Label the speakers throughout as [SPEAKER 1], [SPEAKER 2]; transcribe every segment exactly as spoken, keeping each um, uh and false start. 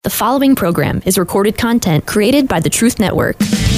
[SPEAKER 1] The following program is recorded content created by the Truth Network.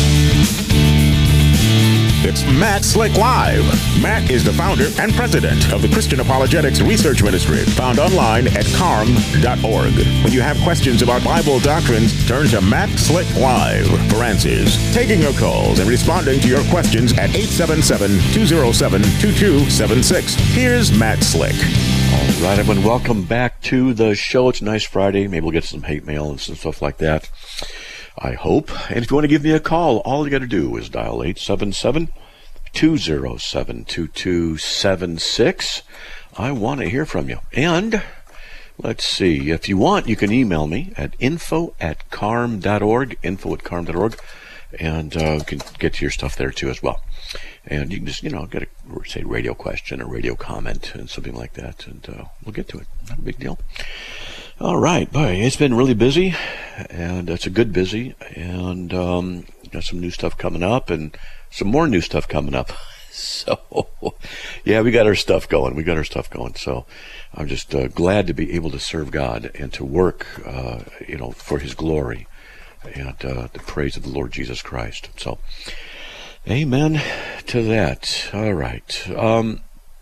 [SPEAKER 2] It's Matt Slick Live. Matt is the founder and president of the Christian Apologetics Research Ministry, found online at carm dot org. When you have questions about Bible doctrines, turn to Matt Slick Live for answers. Taking your calls and responding to your questions at eight seven seven, two oh seven, two two seven six. Here's Matt Slick.
[SPEAKER 3] All right, everyone, welcome back to the show. It's a nice Friday. Maybe we'll get some hate mail and some stuff like that, I hope. And if you want to give me a call, all you got to do is dial eight seven seven, two oh seven, two two seven six. I want to hear from you. And let's see, if you want, you can email me at info at carm dot org, info at carm dot org, and uh, you can get to your stuff there too as well. And you can just, you know, get a, say, radio question or radio comment and something like that, and uh, we'll get to it. Not a big deal. All right, boy, it's been really busy, and it's a good busy, and um, got some new stuff coming up, and some more new stuff coming up. So, yeah, we got our stuff going. We got our stuff going. So, I'm just uh, glad to be able to serve God and to work, uh, you know, for His glory and uh, the praise of the Lord Jesus Christ. So, amen to that. All right. Um,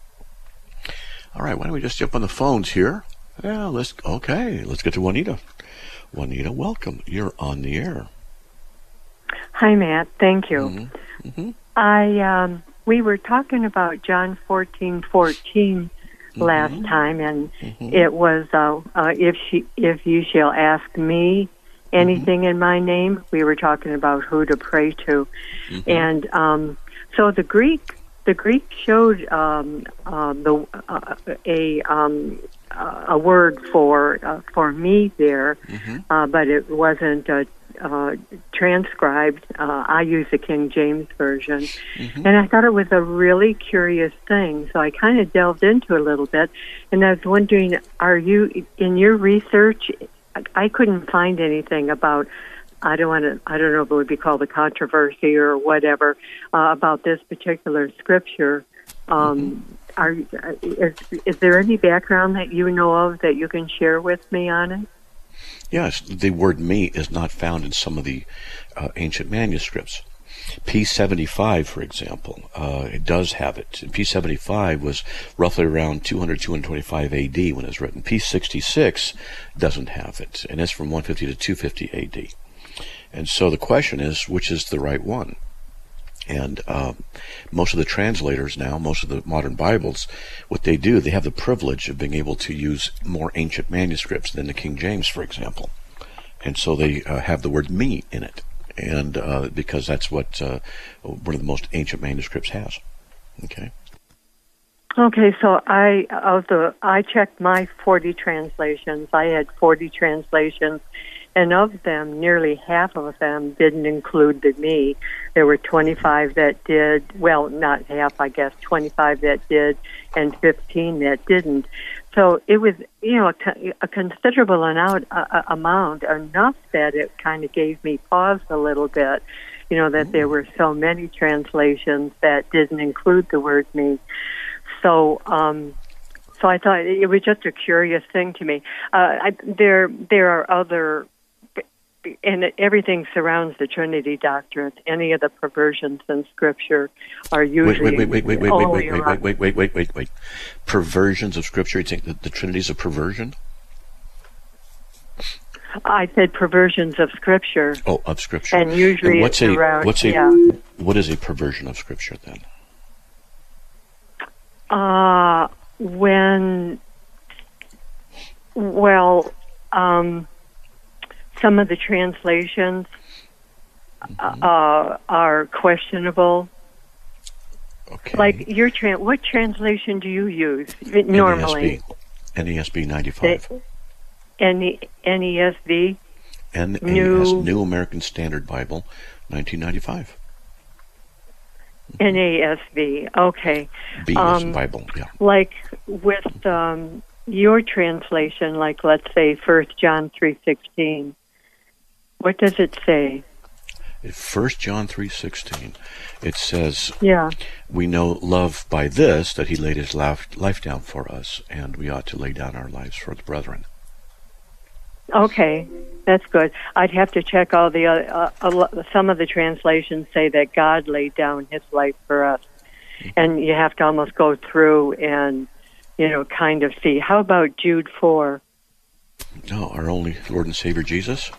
[SPEAKER 3] all right, why don't we just jump on the phones here? Yeah, let's, okay, let's get to Juanita. Juanita, welcome. You're on the air.
[SPEAKER 4] Hi, Matt. Thank you.
[SPEAKER 3] Mm-hmm. Mm-hmm.
[SPEAKER 4] I um, we were talking about John fourteen fourteen mm-hmm. last time, and mm-hmm. it was uh, uh, if she if you shall ask me anything mm-hmm. in my name. We were talking about who to pray to, mm-hmm. and um, so the Greek the Greek showed um, uh, the uh, a um, uh, a word for uh, for me there, mm-hmm. uh, but it wasn't a Uh, transcribed. Uh, I use the King James Version. Mm-hmm. And I thought it was a really curious thing. So I kind of delved into it a little bit. And I was wondering, are you, in your research, I couldn't find anything about, I don't want to, I don't know if it would be called a controversy or whatever, uh, about this particular scripture. Um, mm-hmm. are is, is there any background that you know of that you can share with me on it?
[SPEAKER 3] Yes, the word me is not found in some of the uh, ancient manuscripts. P seventy-five, for example, uh, it does have it. P seventy-five was roughly around two hundred, two twenty-five A D when it was written. P sixty-six doesn't have it, and it's from one fifty to two fifty A D. And so the question is, which is the right one? And uh, most of the translators now, most of the modern Bibles, what they do, they have the privilege of being able to use more ancient manuscripts than the King James, for example. And so they uh, have the word me in it, and uh, because that's what uh, one of the most ancient manuscripts has. Okay.
[SPEAKER 4] Okay, so I of the I checked my forty translations. I had forty translations. And of them, nearly half of them didn't include the me. There were twenty-five that did, well, not half, I guess, twenty-five that did, and fifteen that didn't. So it was, you know, a, a considerable amount, uh, amount, enough that it kind of gave me pause a little bit, you know, that there were so many translations that didn't include the word me. So, um, so I thought it was just a curious thing to me. Uh, I, there, there are other. And everything surrounds the Trinity doctrine. Any of the perversions in Scripture are usually
[SPEAKER 3] wait, wait, wait, wait, wait, wait, wait, wait, wait, wait, wait, wait, wait. Perversions of Scripture. You think that the Trinity is a perversion?
[SPEAKER 4] I said perversions of Scripture.
[SPEAKER 3] Oh, of Scripture.
[SPEAKER 4] And usually,
[SPEAKER 3] and what's
[SPEAKER 4] it's
[SPEAKER 3] a
[SPEAKER 4] around,
[SPEAKER 3] what's a
[SPEAKER 4] yeah.
[SPEAKER 3] what is a perversion of Scripture then?
[SPEAKER 4] Uh when well. um Some of the translations mm-hmm. uh, are questionable.
[SPEAKER 3] Okay.
[SPEAKER 4] Like your tra- what translation do you use normally?
[SPEAKER 3] N E S B ninety-five.
[SPEAKER 4] N E S B.
[SPEAKER 3] N A S, New American Standard Bible, nineteen ninety-five. Mm-hmm.
[SPEAKER 4] N A S B. Okay.
[SPEAKER 3] B
[SPEAKER 4] um,
[SPEAKER 3] is Bible. Yeah.
[SPEAKER 4] Like with um, your translation, like let's say First John three sixteen. What does it say?
[SPEAKER 3] First John three sixteen. It says,
[SPEAKER 4] "Yeah,
[SPEAKER 3] we know love by this, that He laid His life life down for us, and we ought to lay down our lives for the brethren."
[SPEAKER 4] Okay, that's good. I'd have to check all the uh, uh, some of the translations say that God laid down His life for us, and you have to almost go through and, you know, kind of see. How about Jude four?
[SPEAKER 3] No, our only Lord and Savior Jesus.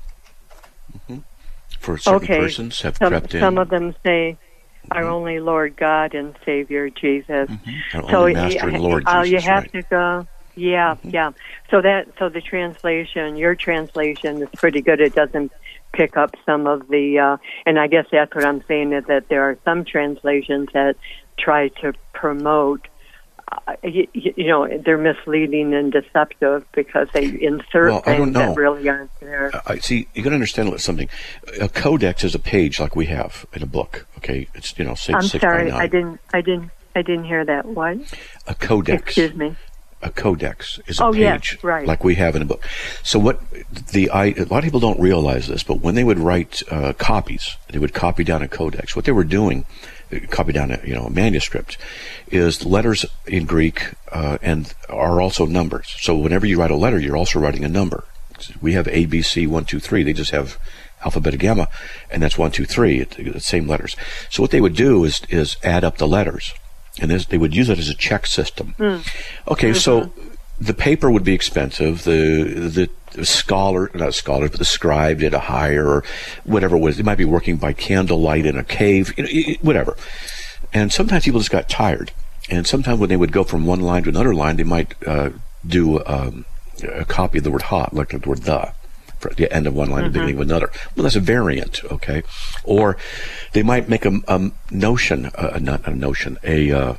[SPEAKER 3] Mm-hmm. For certain
[SPEAKER 4] okay.
[SPEAKER 3] persons have
[SPEAKER 4] some,
[SPEAKER 3] crept in.
[SPEAKER 4] Some of them say, "Our only Lord God and Savior Jesus."
[SPEAKER 3] Mm-hmm. Our
[SPEAKER 4] so
[SPEAKER 3] only Master and Lord
[SPEAKER 4] uh,
[SPEAKER 3] Jesus.
[SPEAKER 4] You have
[SPEAKER 3] right.
[SPEAKER 4] to go. Yeah, mm-hmm. yeah. So that so the translation, your translation is pretty good. It doesn't pick up some of the, uh, and I guess that's what I'm saying, is that there are some translations that try to promote. Uh, you, you know, they're misleading and deceptive because they insert
[SPEAKER 3] well,
[SPEAKER 4] things that really aren't there.
[SPEAKER 3] I see. You got to understand something. A codex is a page like we have in a book. Okay, it's you know six.
[SPEAKER 4] I'm
[SPEAKER 3] six
[SPEAKER 4] sorry,
[SPEAKER 3] by nine.
[SPEAKER 4] I didn't, I didn't, I didn't hear that. What?
[SPEAKER 3] A codex.
[SPEAKER 4] Excuse me.
[SPEAKER 3] A codex is a
[SPEAKER 4] oh,
[SPEAKER 3] page
[SPEAKER 4] yes, right.
[SPEAKER 3] like we have in a book. So what the I, a lot of people don't realize this, but when they would write uh, copies, they would copy down a codex. What they were doing, copy down a you know a manuscript, is letters in Greek uh, and are also numbers. So whenever you write a letter, you're also writing a number. We have A, B, C, one, two, three. They just have alpha, beta, gamma, and that's one, two, three. It's the same letters. So what they would do is is add up the letters. And this, they would use it as a check system. Mm. Okay, mm-hmm. So the paper would be expensive. The the scholar, not scholar, but the scribe did a hire or whatever it was. They might be working by candlelight in a cave, you know, whatever. And sometimes people just got tired. And sometimes when they would go from one line to another line, they might uh, do um, a copy of the word "ha," like the word "the." For the end of one line, mm-hmm. the beginning of another. Well, that's a variant, okay? Or they might make a, a notion, uh, not a notion, a uh,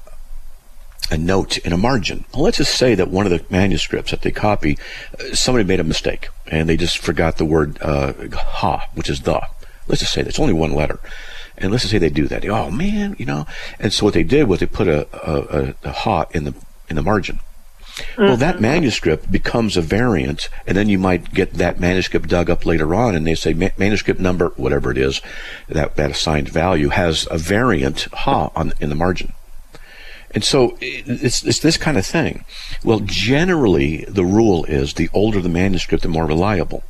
[SPEAKER 3] a note in a margin. Well, let's just say that one of the manuscripts that they copy, uh, somebody made a mistake, and they just forgot the word uh, "ha," which is "the." Let's just say that's only one letter. And let's just say they do that. They, oh, man, you know. And so what they did was they put a, a, a, a "ha" in the in the margin. Mm-hmm. Well, that manuscript becomes a variant, and then you might get that manuscript dug up later on, and they say ma- manuscript number, whatever it is, that, that assigned value has a variant "ha" on in the margin. And so it's, it's this kind of thing. Well, generally, the rule is the older the manuscript, the more reliable.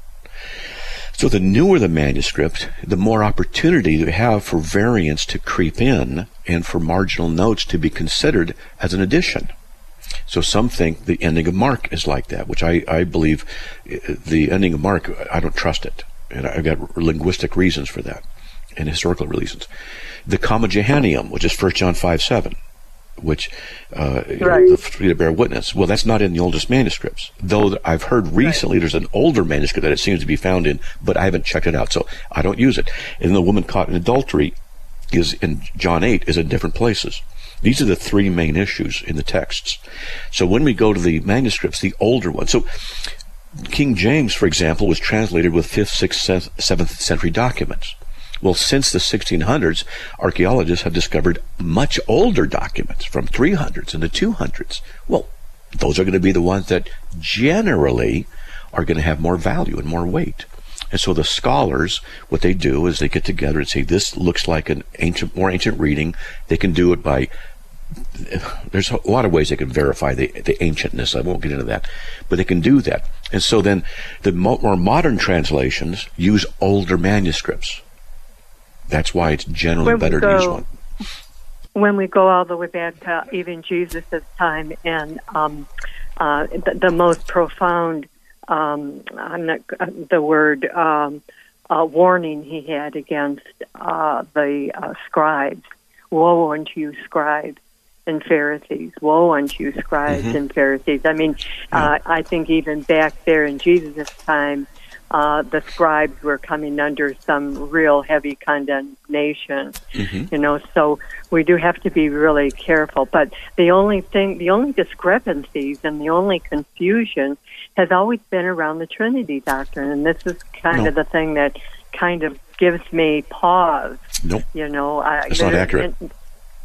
[SPEAKER 3] So the newer the manuscript, the more opportunity you have for variants to creep in and for marginal notes to be considered as an addition. So some think the ending of Mark is like that, which I, I believe the ending of Mark, I don't trust it. And I've got linguistic reasons for that and historical reasons. The Comma Johanneum, which is First John five seven, which uh, right. the three to bear witness. Well, that's not in the oldest manuscripts, though I've heard recently right. there's an older manuscript that it seems to be found in, but I haven't checked it out, so I don't use it. And the woman caught in adultery is in John eight is in different places. These are the three main issues in the texts. So when we go to the manuscripts, the older ones, so King James, for example, was translated with fifth, sixth, seventh century documents. Well, since the sixteen hundreds, archaeologists have discovered much older documents from three hundreds and the two hundreds. Well, those are going to be the ones that generally are going to have more value and more weight. And so the scholars, what they do is they get together and say, this looks like an ancient, more ancient reading. They can do it by, there's a lot of ways they can verify the, the ancientness. I won't get into that, but they can do that. And so then the more modern translations use older manuscripts. That's why it's generally when better go, to use one.
[SPEAKER 4] When we go all the way back to even Jesus' time and um, uh, the, the most profound Um, I'm not uh, the word um, uh, warning he had against uh, the uh, scribes. Woe unto you, scribes and Pharisees! Woe unto you, scribes mm-hmm. and Pharisees! I mean, yeah. uh, I think even back there in Jesus' time, uh, the scribes were coming under some real heavy condemnation. Mm-hmm. You know, so we do have to be really careful. But the only thing, the only discrepancies, and the only confusion has always been around the Trinity doctrine, and this is kind
[SPEAKER 3] no.
[SPEAKER 4] of the thing that kind of gives me pause.
[SPEAKER 3] Nope.
[SPEAKER 4] You know, I,
[SPEAKER 3] it's not accurate.
[SPEAKER 4] It,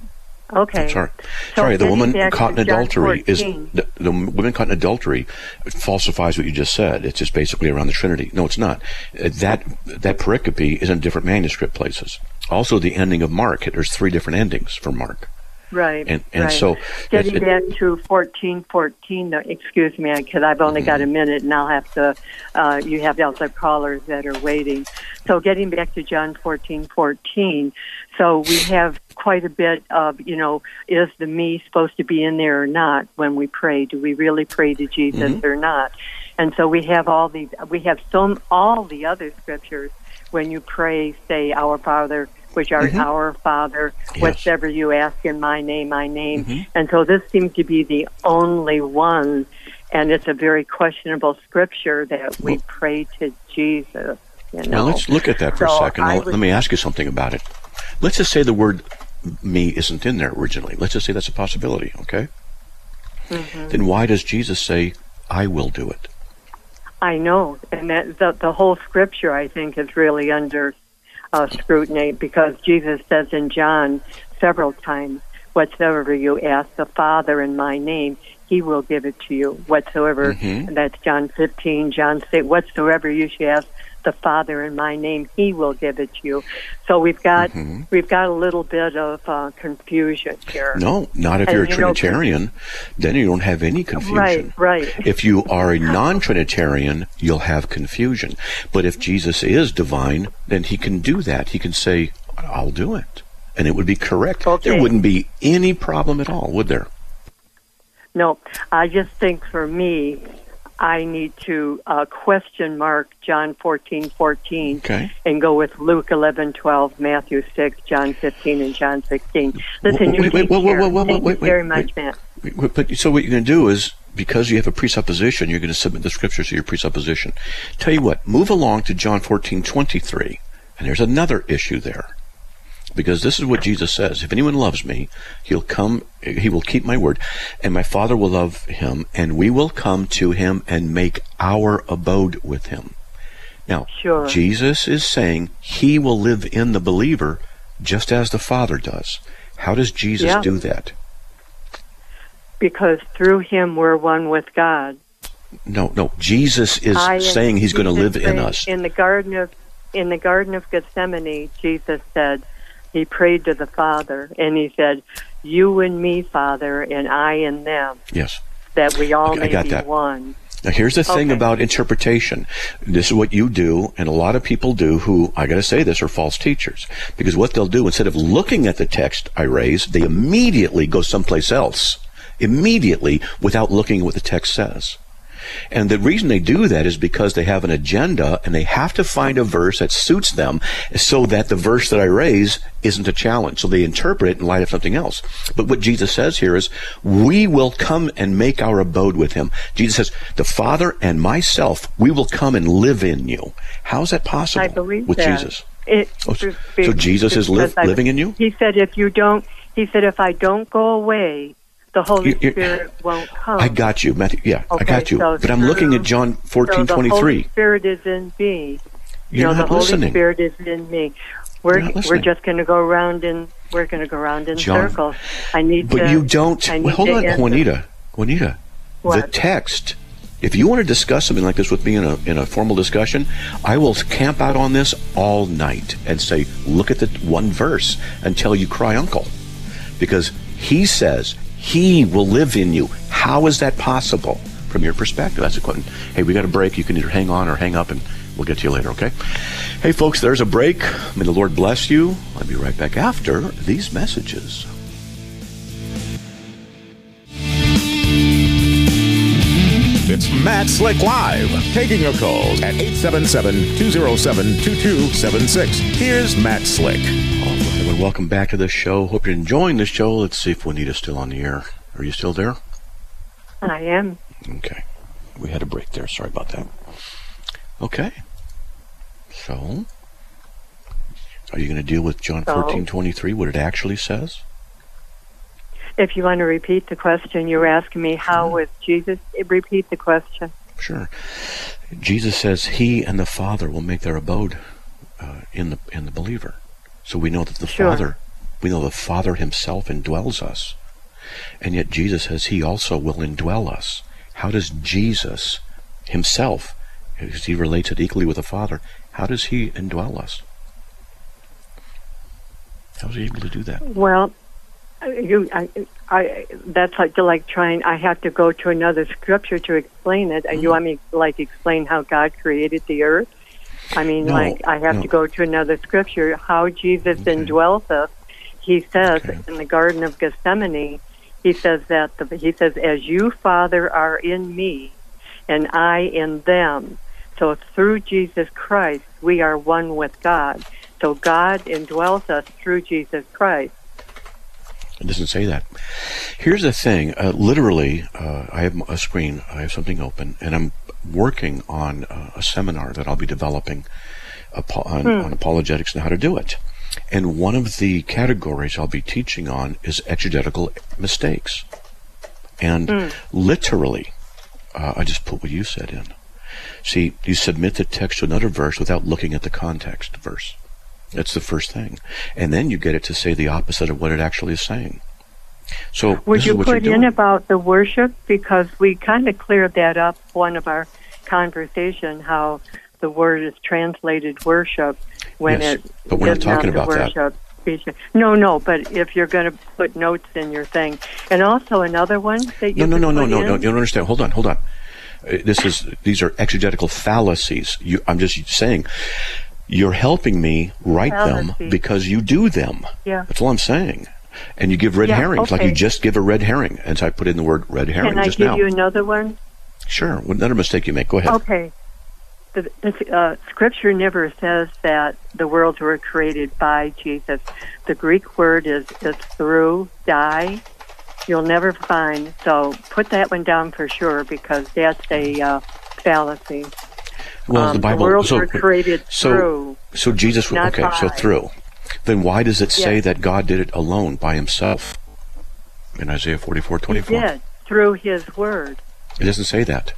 [SPEAKER 4] okay.
[SPEAKER 3] I'm sorry.
[SPEAKER 4] So
[SPEAKER 3] sorry, the woman caught in adultery is
[SPEAKER 4] fourteen.
[SPEAKER 3] the, the woman caught in adultery falsifies what you just said. It's just basically around the Trinity. No, it's not. That that pericope is in different manuscript places. Also, the ending of Mark. There's three different endings for Mark.
[SPEAKER 4] Right.
[SPEAKER 3] And and
[SPEAKER 4] right.
[SPEAKER 3] so
[SPEAKER 4] getting
[SPEAKER 3] it,
[SPEAKER 4] back to fourteen fourteen, excuse me, because I've only mm-hmm. got a minute, and I'll have to. Uh, you have other callers that are waiting. So getting back to John fourteen fourteen, so we have quite a bit of, you know, is the me supposed to be in there or not when we pray? Do we really pray to Jesus mm-hmm. or not? And so we have all these. We have some all the other scriptures. When you pray, say, Our Father, which are mm-hmm. our Father, yes. whatsoever you ask in my name, my name. Mm-hmm. And so this seems to be the only one, and it's a very questionable scripture that we well, pray to Jesus. You know?
[SPEAKER 3] Well, let's look at that for so a second. Would, let me ask you something about it. Let's just say the word me isn't in there originally. Let's just say that's a possibility, okay? Mm-hmm. Then why does Jesus say, I will do it?
[SPEAKER 4] I know, and that the, the whole scripture, I think, is really under uh, scrutiny, because Jesus says in John several times, whatsoever you ask the Father in my name, he will give it to you. Whatsoever, mm-hmm. that's John fifteen, John six, whatsoever you should ask the Father in my name, he will give it to you. So we've got mm-hmm. we've got a little bit of uh, confusion here.
[SPEAKER 3] No, not if and, you're a Trinitarian. Know, then you don't have any confusion.
[SPEAKER 4] Right, right.
[SPEAKER 3] If you are a non-Trinitarian, you'll have confusion. But if Jesus is divine, then he can do that. He can say, I'll do it. And it would be correct. Okay. There wouldn't be any problem at all, would there?
[SPEAKER 4] No, I just think for me, I need to uh, question mark John fourteen fourteen
[SPEAKER 3] okay.
[SPEAKER 4] and go with Luke eleven twelve, Matthew six, John fifteen, and John sixteen. Listen, you take care. Thank you very much, Matt.
[SPEAKER 3] But so what you're going to do is, because you have a presupposition, you're going to submit the scriptures to your presupposition. Tell you what, move along to John fourteen twenty-three, and there's another issue there. Because this is what Jesus says, if anyone loves me, he'll come, he will keep my word, and my Father will love him, and we will come to him and make our abode with him. Now,
[SPEAKER 4] sure.
[SPEAKER 3] Jesus is saying he will live in the believer just as the Father does. How does Jesus yeah. do that?
[SPEAKER 4] Because through him we're one with God.
[SPEAKER 3] No, no, Jesus is I saying he's going to live in us.
[SPEAKER 4] In the Garden of, in the Garden of Gethsemane, Jesus said, he prayed to the Father, and he said, you and me, Father, and I and them.
[SPEAKER 3] Yes.
[SPEAKER 4] That we all
[SPEAKER 3] okay,
[SPEAKER 4] may
[SPEAKER 3] I got
[SPEAKER 4] be
[SPEAKER 3] that.
[SPEAKER 4] one.
[SPEAKER 3] Now, here's the thing okay. about interpretation. This is what you do, and a lot of people do who, I got to say this, are false teachers. Because what they'll do, instead of looking at the text I raised, they immediately go someplace else. Immediately, without looking at what the text says. And the reason they do that is because they have an agenda, and they have to find a verse that suits them so that the verse that I raise isn't a challenge. So they interpret it in light of something else. But what Jesus says here is, we will come and make our abode with him. Jesus says, the Father and myself, we will come and live in you. How is that possible
[SPEAKER 4] I believe
[SPEAKER 3] with
[SPEAKER 4] that.
[SPEAKER 3] Jesus?
[SPEAKER 4] It,
[SPEAKER 3] oh, so, so Jesus is li- living in you?
[SPEAKER 4] He said, if you don't, he said, if I don't go away, the Holy you're,
[SPEAKER 3] Spirit
[SPEAKER 4] won't come.
[SPEAKER 3] I got you, Matthew. Yeah,
[SPEAKER 4] okay,
[SPEAKER 3] I got you.
[SPEAKER 4] So
[SPEAKER 3] but I'm looking at John fourteen twenty-three.
[SPEAKER 4] So the Holy Spirit is in me. You
[SPEAKER 3] You're
[SPEAKER 4] know,
[SPEAKER 3] not
[SPEAKER 4] the
[SPEAKER 3] listening.
[SPEAKER 4] Holy Spirit is in me. We're we're just going to go around in we're going to go around in
[SPEAKER 3] John,
[SPEAKER 4] circles. I need
[SPEAKER 3] but
[SPEAKER 4] to.
[SPEAKER 3] But you don't.
[SPEAKER 4] I need
[SPEAKER 3] well, hold
[SPEAKER 4] to
[SPEAKER 3] on,
[SPEAKER 4] answer.
[SPEAKER 3] Juanita. Juanita.
[SPEAKER 4] What?
[SPEAKER 3] The text. If you want to discuss something like this with me in a in a formal discussion, I will camp out on this all night and say, look at the one verse until you cry uncle, because he says he will live in you. How is that possible from your perspective? That's a question. Hey, we got a break. You can either hang on or hang up, and we'll get to you later, okay? Hey, folks, there's a break. May the Lord bless you. I'll be right back after these messages.
[SPEAKER 2] It's Matt Slick Live, taking your calls at eight seven seven, two oh seven, two two seven six. Here's Matt Slick.
[SPEAKER 3] All right, everyone, welcome back to the show. Hope you're enjoying the show. Let's see if Juanita's still on the air. Are you still there?
[SPEAKER 4] I am.
[SPEAKER 3] Okay. We had a break there. Sorry about that. Okay. So, are you going to deal with John fourteen twenty-three, what it actually says?
[SPEAKER 4] If you want to repeat the question, you're asking me how was Jesus. Repeat the question.
[SPEAKER 3] Sure. Jesus says he and the Father will make their abode uh, in the in the believer. So we know that the
[SPEAKER 4] sure.
[SPEAKER 3] Father, we know the Father himself indwells us. And yet Jesus says he also will indwell us. How does Jesus himself, because he relates it equally with the Father, how does he indwell us? How is he able to do that?
[SPEAKER 4] Well, You, I, I, that's like like trying. I have to go to another scripture to explain it. Mm-hmm. You want me to, like explain how God created the earth? I mean,
[SPEAKER 3] no,
[SPEAKER 4] like I have
[SPEAKER 3] no.
[SPEAKER 4] to go to another scripture. How Jesus
[SPEAKER 3] Okay.
[SPEAKER 4] indwells us. He says
[SPEAKER 3] Okay.
[SPEAKER 4] in the Garden of Gethsemane, he says that the, he says, "As you, Father, are in me, and I in them." So through Jesus Christ, we are one with God. So God indwells us through Jesus Christ.
[SPEAKER 3] It doesn't say that. Here's the thing. Uh, literally, uh, I have a screen. I have something open, and I'm working on uh, a seminar that I'll be developing apo- on,
[SPEAKER 4] Hmm.
[SPEAKER 3] on apologetics and how to do it. And one of the categories I'll be teaching on is exegetical mistakes. And
[SPEAKER 4] Hmm.
[SPEAKER 3] literally, uh, I just put what you said in. See, you submit the text to another verse without looking at the context verse. That's the first thing. And then you get it to say the opposite of what it actually is saying. So
[SPEAKER 4] Would
[SPEAKER 3] this
[SPEAKER 4] you
[SPEAKER 3] is what
[SPEAKER 4] put
[SPEAKER 3] you're
[SPEAKER 4] in
[SPEAKER 3] doing.
[SPEAKER 4] about the worship? Because we kind of cleared that up one of our conversation, how the word is translated worship when
[SPEAKER 3] Yes,
[SPEAKER 4] it
[SPEAKER 3] but we're not
[SPEAKER 4] is
[SPEAKER 3] talking
[SPEAKER 4] the
[SPEAKER 3] about that.
[SPEAKER 4] worship. No, no, but if you're going to put notes in your thing. And also another one that you
[SPEAKER 3] No, no,
[SPEAKER 4] could
[SPEAKER 3] no, no,
[SPEAKER 4] put
[SPEAKER 3] no,
[SPEAKER 4] in?
[SPEAKER 3] no. You don't understand. Hold on, hold on. Uh, This is these are exegetical fallacies. You, I'm just saying, you're helping me write them
[SPEAKER 4] Fallacies.
[SPEAKER 3] because you do them.
[SPEAKER 4] Yeah.
[SPEAKER 3] That's all I'm saying. And you give red
[SPEAKER 4] Yeah,
[SPEAKER 3] herrings, like
[SPEAKER 4] okay.
[SPEAKER 3] you just give a red herring. And so I put in the word red herring
[SPEAKER 4] Can I
[SPEAKER 3] just
[SPEAKER 4] give
[SPEAKER 3] now.
[SPEAKER 4] you another one?
[SPEAKER 3] Sure. Another mistake you make. Go ahead.
[SPEAKER 4] Okay. The, the uh, scripture never says that the worlds were created by Jesus. The Greek word is, is through, die. You'll never find. So put that one down for sure because that's a uh, fallacy.
[SPEAKER 3] Well,
[SPEAKER 4] Um,
[SPEAKER 3] the Bible.
[SPEAKER 4] worlds
[SPEAKER 3] so,
[SPEAKER 4] were created
[SPEAKER 3] so,
[SPEAKER 4] through.
[SPEAKER 3] So Jesus.
[SPEAKER 4] not
[SPEAKER 3] Okay. So
[SPEAKER 4] by.
[SPEAKER 3] through. Then why does it say
[SPEAKER 4] Yes.
[SPEAKER 3] that God did it alone by Himself in Isaiah forty-four
[SPEAKER 4] He
[SPEAKER 3] twenty-four?
[SPEAKER 4] did through His word.
[SPEAKER 3] It doesn't say that.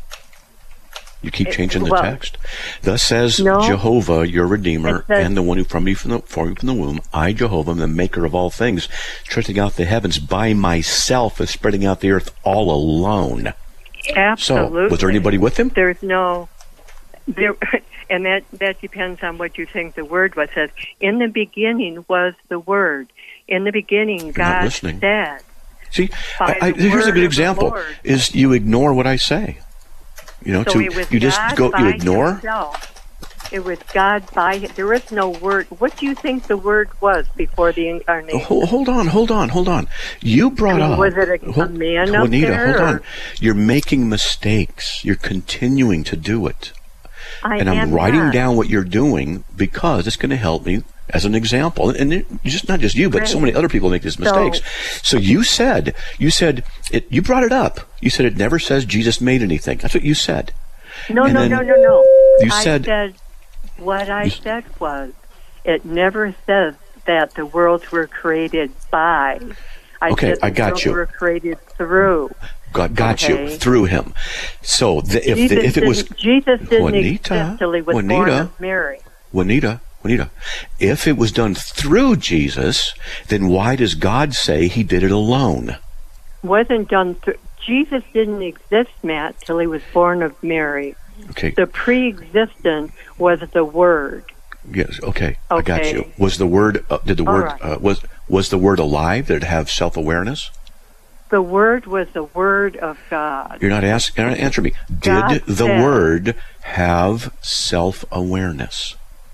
[SPEAKER 3] You keep
[SPEAKER 4] It-
[SPEAKER 3] changing the
[SPEAKER 4] well,
[SPEAKER 3] text. Thus says
[SPEAKER 4] no.
[SPEAKER 3] Jehovah, your Redeemer,
[SPEAKER 4] It says-
[SPEAKER 3] and the one who from me from the, formed you from the womb. I, Jehovah, am the maker of all things, stretching out the heavens by myself and spreading out the earth all alone.
[SPEAKER 4] Absolutely.
[SPEAKER 3] So, was there anybody with Him?
[SPEAKER 4] There's no there, and that that depends on what you think the word was. It says in the beginning was the word. In the beginning,
[SPEAKER 3] not
[SPEAKER 4] God
[SPEAKER 3] listening.
[SPEAKER 4] said.
[SPEAKER 3] See,
[SPEAKER 4] By
[SPEAKER 3] I, I,
[SPEAKER 4] the
[SPEAKER 3] here's a
[SPEAKER 4] word
[SPEAKER 3] good
[SPEAKER 4] of the
[SPEAKER 3] example:
[SPEAKER 4] Lord.
[SPEAKER 3] is you ignore what I say. You know,
[SPEAKER 4] So
[SPEAKER 3] to
[SPEAKER 4] it was
[SPEAKER 3] you just
[SPEAKER 4] God
[SPEAKER 3] go,
[SPEAKER 4] by
[SPEAKER 3] you ignore.
[SPEAKER 4] Himself. It was God by. There is no word. What do you think the word was before the incarnation?
[SPEAKER 3] Hold, hold on, hold on, hold on. You brought up.
[SPEAKER 4] Was it a- a
[SPEAKER 3] hold-
[SPEAKER 4] man up
[SPEAKER 3] Juanita,
[SPEAKER 4] there,
[SPEAKER 3] hold
[SPEAKER 4] or-
[SPEAKER 3] on. You're making mistakes. You're continuing to do it.
[SPEAKER 4] I
[SPEAKER 3] And I'm
[SPEAKER 4] am
[SPEAKER 3] writing
[SPEAKER 4] not.
[SPEAKER 3] down what you're doing because it's going to help me as an example. And it, just not just you, but so
[SPEAKER 4] Right.
[SPEAKER 3] many other people make these mistakes. So, you said, you said, it, you brought it up. You said it never says Jesus made anything. That's what you said.
[SPEAKER 4] No,
[SPEAKER 3] And
[SPEAKER 4] no,
[SPEAKER 3] then
[SPEAKER 4] no, no, no.
[SPEAKER 3] you
[SPEAKER 4] I
[SPEAKER 3] said-
[SPEAKER 4] said what I
[SPEAKER 3] You-
[SPEAKER 4] said was it never says that the worlds were created by. I
[SPEAKER 3] Okay,
[SPEAKER 4] said the
[SPEAKER 3] I got
[SPEAKER 4] worlds
[SPEAKER 3] you.
[SPEAKER 4] were created through.
[SPEAKER 3] God got you
[SPEAKER 4] Okay.
[SPEAKER 3] through him. So the, if
[SPEAKER 4] Jesus
[SPEAKER 3] the, if it was
[SPEAKER 4] didn't- Jesus didn't
[SPEAKER 3] Juanita,
[SPEAKER 4] exist till he was born
[SPEAKER 3] Juanita,
[SPEAKER 4] of Mary.
[SPEAKER 3] Juanita, Juanita, if it was done through Jesus, then why does God say He did it alone?
[SPEAKER 4] Wasn't done. Th- Jesus didn't exist, Matt, till he was born of Mary.
[SPEAKER 3] Okay.
[SPEAKER 4] The pre-existent was the Word.
[SPEAKER 3] Yes. Okay. I got
[SPEAKER 4] Okay.
[SPEAKER 3] you. Was the word? Uh, did the
[SPEAKER 4] All
[SPEAKER 3] word?
[SPEAKER 4] right.
[SPEAKER 3] Uh, was was the word alive? Did it have self-awareness?
[SPEAKER 4] The Word was the Word of God.
[SPEAKER 3] You're not asking. You're not answering me. Did
[SPEAKER 4] God
[SPEAKER 3] the
[SPEAKER 4] said-
[SPEAKER 3] word have self-awareness?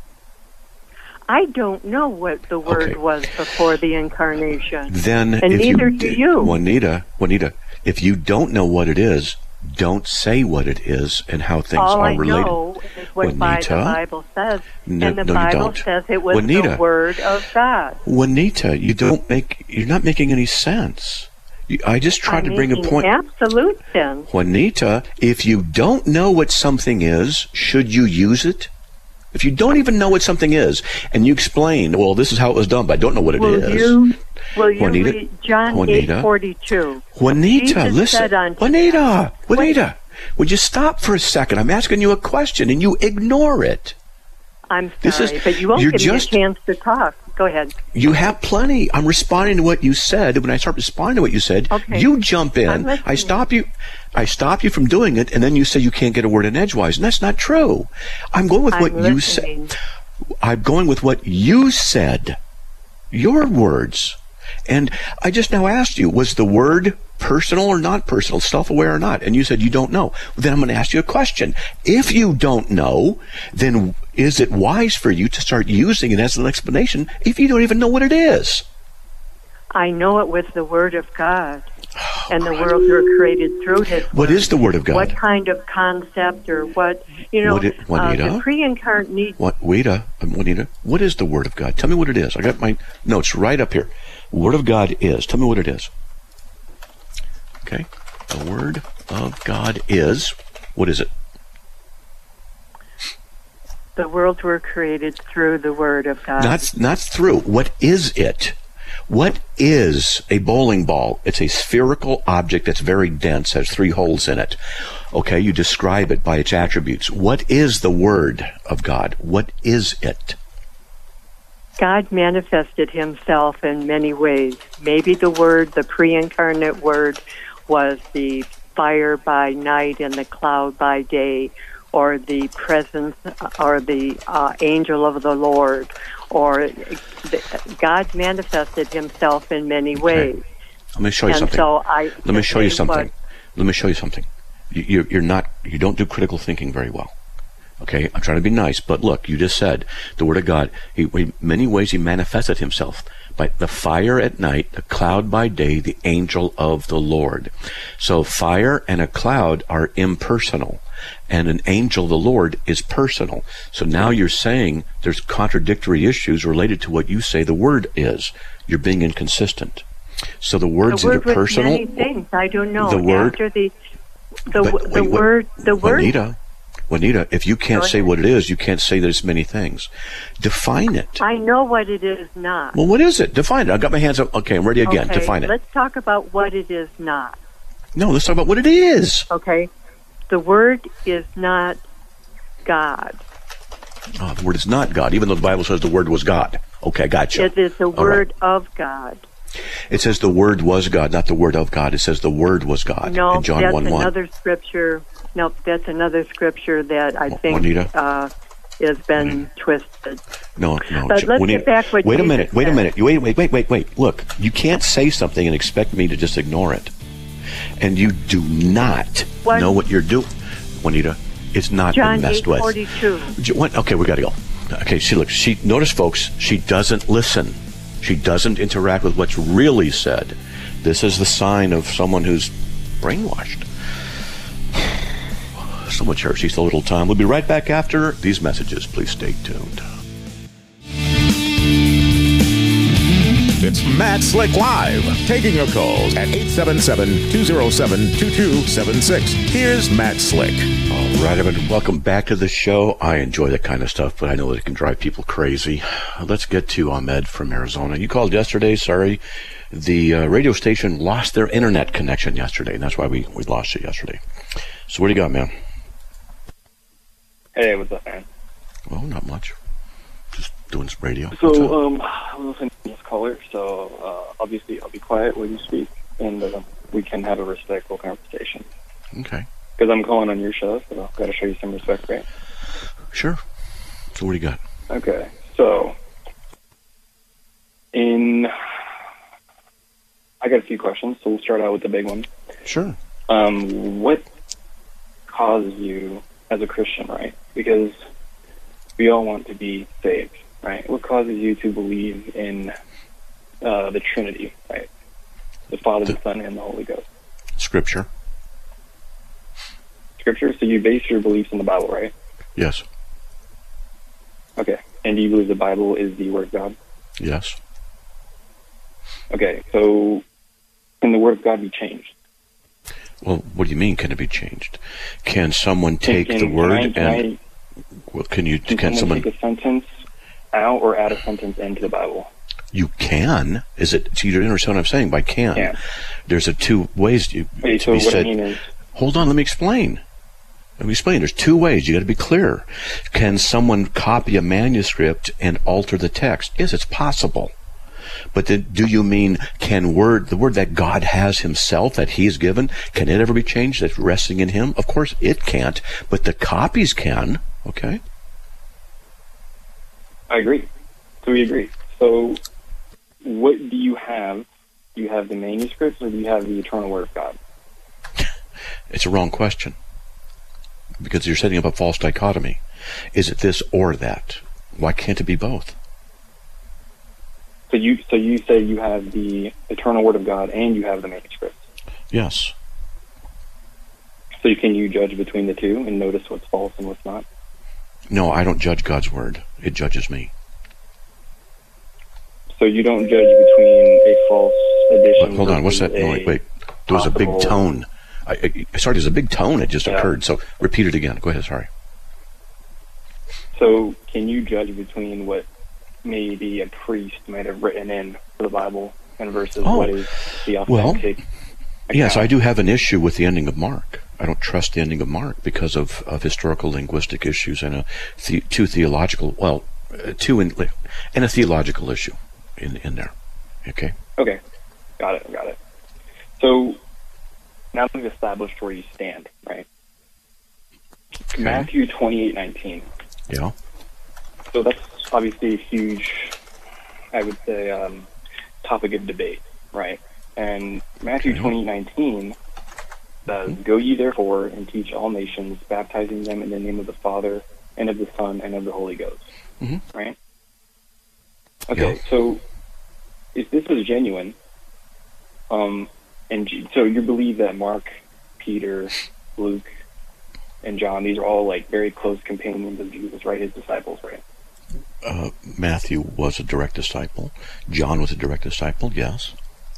[SPEAKER 4] I don't know what the Word
[SPEAKER 3] Okay.
[SPEAKER 4] was before the incarnation.
[SPEAKER 3] Then,
[SPEAKER 4] And
[SPEAKER 3] if
[SPEAKER 4] neither
[SPEAKER 3] you
[SPEAKER 4] do
[SPEAKER 3] did-
[SPEAKER 4] you.
[SPEAKER 3] Juanita, Juanita, if you don't know what it is, don't say what it is and how things
[SPEAKER 4] All
[SPEAKER 3] are
[SPEAKER 4] I
[SPEAKER 3] related.
[SPEAKER 4] know is what Bi-
[SPEAKER 3] Juanita?
[SPEAKER 4] the Bible says.
[SPEAKER 3] No-
[SPEAKER 4] and the
[SPEAKER 3] no, you
[SPEAKER 4] Bible
[SPEAKER 3] don't.
[SPEAKER 4] says it was
[SPEAKER 3] Juanita.
[SPEAKER 4] the Word of God.
[SPEAKER 3] Juanita, you don't make. You're not making any sense. You, I just tried
[SPEAKER 4] I'm
[SPEAKER 3] to bring a
[SPEAKER 4] making
[SPEAKER 3] point.
[SPEAKER 4] absolute sense.
[SPEAKER 3] Juanita, if you don't know what something is, should you use it? If you don't even know what something is, and you explain, well, this is how it was done, but I don't know what it
[SPEAKER 4] Will
[SPEAKER 3] is.
[SPEAKER 4] you, will you
[SPEAKER 3] Juanita?
[SPEAKER 4] read John
[SPEAKER 3] Juanita?
[SPEAKER 4] eight forty-two?
[SPEAKER 3] Juanita,
[SPEAKER 4] Jesus
[SPEAKER 3] listen.
[SPEAKER 4] said unto
[SPEAKER 3] Juanita, Juanita, would you stop for a second? I'm asking you a question, and you ignore it.
[SPEAKER 4] I'm
[SPEAKER 3] This is-
[SPEAKER 4] sorry, but you won't
[SPEAKER 3] you're
[SPEAKER 4] give
[SPEAKER 3] just-
[SPEAKER 4] me a chance to talk. Go ahead.
[SPEAKER 3] You have plenty. I'm responding to what you said. When I start responding to what you said,
[SPEAKER 4] Okay.
[SPEAKER 3] you jump
[SPEAKER 4] I'm
[SPEAKER 3] in.
[SPEAKER 4] listening.
[SPEAKER 3] I stop you. I stop you from doing it, and then you say you can't get a word in edgewise, and that's not true. I'm going with what
[SPEAKER 4] I'm
[SPEAKER 3] you
[SPEAKER 4] listening.
[SPEAKER 3] said. I'm going with what you said. Your words. And I just now asked you, was the word personal or not personal, self-aware or not? And you said you don't know. Then I'm going to ask you a question. If you don't know, then is it wise for you to start using it as an explanation if you don't even know what it is?
[SPEAKER 4] I know it was the Word of God, oh, and the worlds were created through His Word.
[SPEAKER 3] What is the Word of God?
[SPEAKER 4] What kind of concept or what, you know,
[SPEAKER 3] what it, Juanita,
[SPEAKER 4] uh, the pre-incarnate need...
[SPEAKER 3] What, Juanita, Juanita, what is the Word of God? Tell me what it is. I got my notes right up here. Word of God is. Tell me what it is. Okay. The Word of God is. What is it?
[SPEAKER 4] The worlds were created through the Word of God.
[SPEAKER 3] Not, not through. What is it? What is a bowling ball? It's a spherical object that's very dense, has three holes in it. Okay, you describe it by its attributes. What is the Word of God? What is it?
[SPEAKER 4] God manifested Himself in many ways. Maybe the Word, the pre-incarnate Word, was the fire by night and the cloud by day, or the presence, or the uh, angel of the Lord, or God manifested Himself in many ways.
[SPEAKER 3] Okay. Let me show you
[SPEAKER 4] and
[SPEAKER 3] something.
[SPEAKER 4] So I
[SPEAKER 3] Let me show you something.
[SPEAKER 4] What,
[SPEAKER 3] Let me show you something. You, you're, you're not. You don't do critical thinking very well. Okay, I'm trying to be nice, but look, you just said the Word of God. He, in many ways, He manifested Himself by the fire at night, the cloud by day, the angel of the Lord. So fire and a cloud are impersonal, and an angel of the Lord is personal. So now you're saying there's contradictory issues related to what you say the Word is. You're being inconsistent. So the Word's
[SPEAKER 4] the word
[SPEAKER 3] either personal.
[SPEAKER 4] Many things. I don't know.
[SPEAKER 3] The Word.
[SPEAKER 4] After the the,
[SPEAKER 3] But
[SPEAKER 4] the
[SPEAKER 3] wait,
[SPEAKER 4] word the word.
[SPEAKER 3] Juanita, Juanita, if you can't say what it is, you can't say that it's many things. Define it.
[SPEAKER 4] I know what it is not.
[SPEAKER 3] Well, what is it? Define it. I've got my hands up. Okay, I'm ready again.
[SPEAKER 4] Okay,
[SPEAKER 3] Define it.
[SPEAKER 4] Let's talk about what it is not.
[SPEAKER 3] No, let's talk about what it is.
[SPEAKER 4] Okay. The Word is not God.
[SPEAKER 3] Oh, the Word is not God, even though the Bible says the Word was God. Okay, gotcha.
[SPEAKER 4] It is the Word right. of God.
[SPEAKER 3] It says the Word was God, not the Word of God. It says the Word was God
[SPEAKER 4] no,
[SPEAKER 3] in John
[SPEAKER 4] that's
[SPEAKER 3] one one.
[SPEAKER 4] another scripture. No, that's another scripture that I think
[SPEAKER 3] Juanita?
[SPEAKER 4] uh, has been
[SPEAKER 3] Juanita?
[SPEAKER 4] twisted.
[SPEAKER 3] No, no.
[SPEAKER 4] But let's
[SPEAKER 3] Juanita,
[SPEAKER 4] get back what
[SPEAKER 3] Wait a
[SPEAKER 4] Jesus
[SPEAKER 3] minute. Wait
[SPEAKER 4] said.
[SPEAKER 3] a minute. Wait, wait, wait, wait, wait. Look, you can't say something and expect me to just ignore it. And you do not
[SPEAKER 4] what?
[SPEAKER 3] know what you're doing, Juanita. It's not
[SPEAKER 4] John
[SPEAKER 3] been messed with.
[SPEAKER 4] forty-two.
[SPEAKER 3] Okay, we got to go. Okay, see, look, she notice, folks, she doesn't listen. She doesn't interact with what's really said. This is the sign of someone who's brainwashed. So much Hershey's so little time. We'll be right back after these messages. Please stay tuned.
[SPEAKER 2] It's Matt Slick Live, taking your calls at eight seven seven, two oh seven, two two seven six. Here's Matt Slick.
[SPEAKER 3] All right, everyone, welcome back to the show. I enjoy that kind of stuff, but I know that it can drive people crazy. Let's get to Ahmed from Arizona. You called yesterday, sorry. The uh, radio station lost their internet connection yesterday, and that's why we, we lost you yesterday. So what do you got, man?
[SPEAKER 5] Hey, what's up, man?
[SPEAKER 3] Well, not much. Just doing some radio.
[SPEAKER 5] So, um, I'm listening to this caller, so uh, obviously I'll be quiet when you speak, and uh, we can have a respectful conversation.
[SPEAKER 3] Okay.
[SPEAKER 5] Because I'm calling on your show, so I've got to show you some respect, right?
[SPEAKER 3] Sure. So what do you got?
[SPEAKER 5] Okay. So, in... I got a few questions, so we'll start out with the big one.
[SPEAKER 3] Sure.
[SPEAKER 5] Um, what causes you as a Christian, right? Because we all want to be saved, right? What causes you to believe in uh, the Trinity, right? The Father, the, the Son, and the Holy Ghost.
[SPEAKER 3] Scripture.
[SPEAKER 5] Scripture? So you base your beliefs in the Bible, right?
[SPEAKER 3] Yes.
[SPEAKER 5] Okay. And do you believe the Bible is the Word of God?
[SPEAKER 3] Yes.
[SPEAKER 5] Okay. So can the Word of God be changed?
[SPEAKER 3] Well, what do you mean, can it be changed? Can someone take
[SPEAKER 5] can,
[SPEAKER 3] the Word
[SPEAKER 5] can I, can
[SPEAKER 3] and...
[SPEAKER 5] I,
[SPEAKER 3] well, can you...
[SPEAKER 5] Can,
[SPEAKER 3] can
[SPEAKER 5] someone
[SPEAKER 3] someone
[SPEAKER 5] take a sentence out or add a sentence into the Bible?
[SPEAKER 3] You can. Is it... So you don't understand what I'm saying by can.
[SPEAKER 5] Yeah.
[SPEAKER 3] There's a two ways you,
[SPEAKER 5] Wait,
[SPEAKER 3] to
[SPEAKER 5] so
[SPEAKER 3] be
[SPEAKER 5] what
[SPEAKER 3] said...
[SPEAKER 5] I mean is...
[SPEAKER 3] Hold on, let me explain. Let me explain. There's two ways. You got to be clear. Can someone copy a manuscript and alter the text? Yes, it's possible. But then, do you mean, can word, the word that God has himself, that he's given, can it ever be changed? That's resting in him? Of course it can't, but the copies can. Okay?
[SPEAKER 5] I agree. So we agree. So what do you have? Do you have the manuscripts, or do you have the eternal Word of God?
[SPEAKER 3] It's a wrong question, because you're setting up a false dichotomy. Is it this or that? Why can't it be both?
[SPEAKER 5] So you so you say you have the eternal Word of God and you have the manuscripts.
[SPEAKER 3] Yes.
[SPEAKER 5] So you, can you judge between the two and notice what's false and what's not?
[SPEAKER 3] No, I don't judge God's Word. It judges me.
[SPEAKER 5] So you don't judge between a false edition.
[SPEAKER 3] Wait, hold on. What's that? No, wait, wait. There was a big tone. I, I, sorry, there's a big tone that just
[SPEAKER 5] yeah.
[SPEAKER 3] occurred. So repeat it again. Go ahead. Sorry.
[SPEAKER 5] So can you judge between what maybe a priest might have written in for the Bible and versus
[SPEAKER 3] oh,
[SPEAKER 5] what is the
[SPEAKER 3] well,
[SPEAKER 5] authentic account?
[SPEAKER 3] Yes, I do have an issue with the ending of Mark. I don't trust the ending of Mark because of, of historical linguistic issues and a the, two theological, well, uh, two in, and a theological issue in in there. Okay.
[SPEAKER 5] Okay, got it, got it. So now we've established where you stand, right? Okay. Matthew twenty-eight nineteen.
[SPEAKER 3] Yeah.
[SPEAKER 5] So that's obviously a huge, I would say, um, topic of debate, right? And Matthew okay. twenty-eight nineteen says, mm-hmm. "Go ye therefore and teach all nations, baptizing them in the name of the Father and of the Son and of the Holy Ghost." Mm-hmm. Right? Okay, yeah. So if this is genuine, um, and so you believe that Mark, Peter, Luke, and John, these are all like very close companions of Jesus, right? His disciples, right?
[SPEAKER 3] Uh, Matthew was a direct disciple. John was a direct disciple, yes.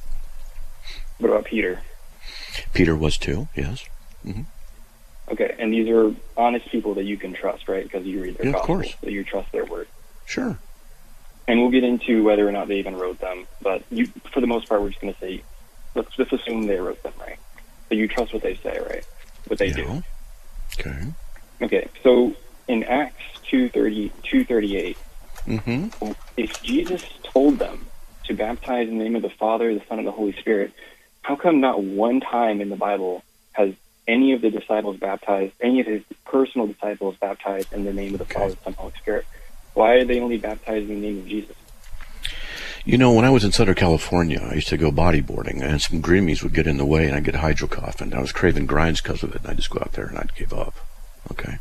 [SPEAKER 5] What about Peter?
[SPEAKER 3] Peter was too, yes. Mm-hmm.
[SPEAKER 5] Okay, and these are honest people that you can trust, right? Because you read their
[SPEAKER 3] yeah,
[SPEAKER 5] gospel,
[SPEAKER 3] of course.
[SPEAKER 5] So you trust their word.
[SPEAKER 3] Sure.
[SPEAKER 5] And we'll get into whether or not they even wrote them, but you, for the most part, we're just going to say, let's just assume they wrote them, right? So you trust what they say, right? What they yeah. do.
[SPEAKER 3] Okay.
[SPEAKER 5] Okay, so in Acts two thirty, two thirty-eight,
[SPEAKER 3] mm-hmm.
[SPEAKER 5] if Jesus told them to baptize in the name of the Father, the Son, and the Holy Spirit, how come not one time in the Bible has any of the disciples baptized, any of his personal disciples baptized in the name of the okay. Father, Son, and Holy Spirit? Why are they only baptized in the name of Jesus?
[SPEAKER 3] You know, when I was in Southern California, I used to go bodyboarding, and some greenies would get in the way, and I'd get hydrocough, and I was craving grinds because of it, and I'd just go out there and I'd give up. Okay?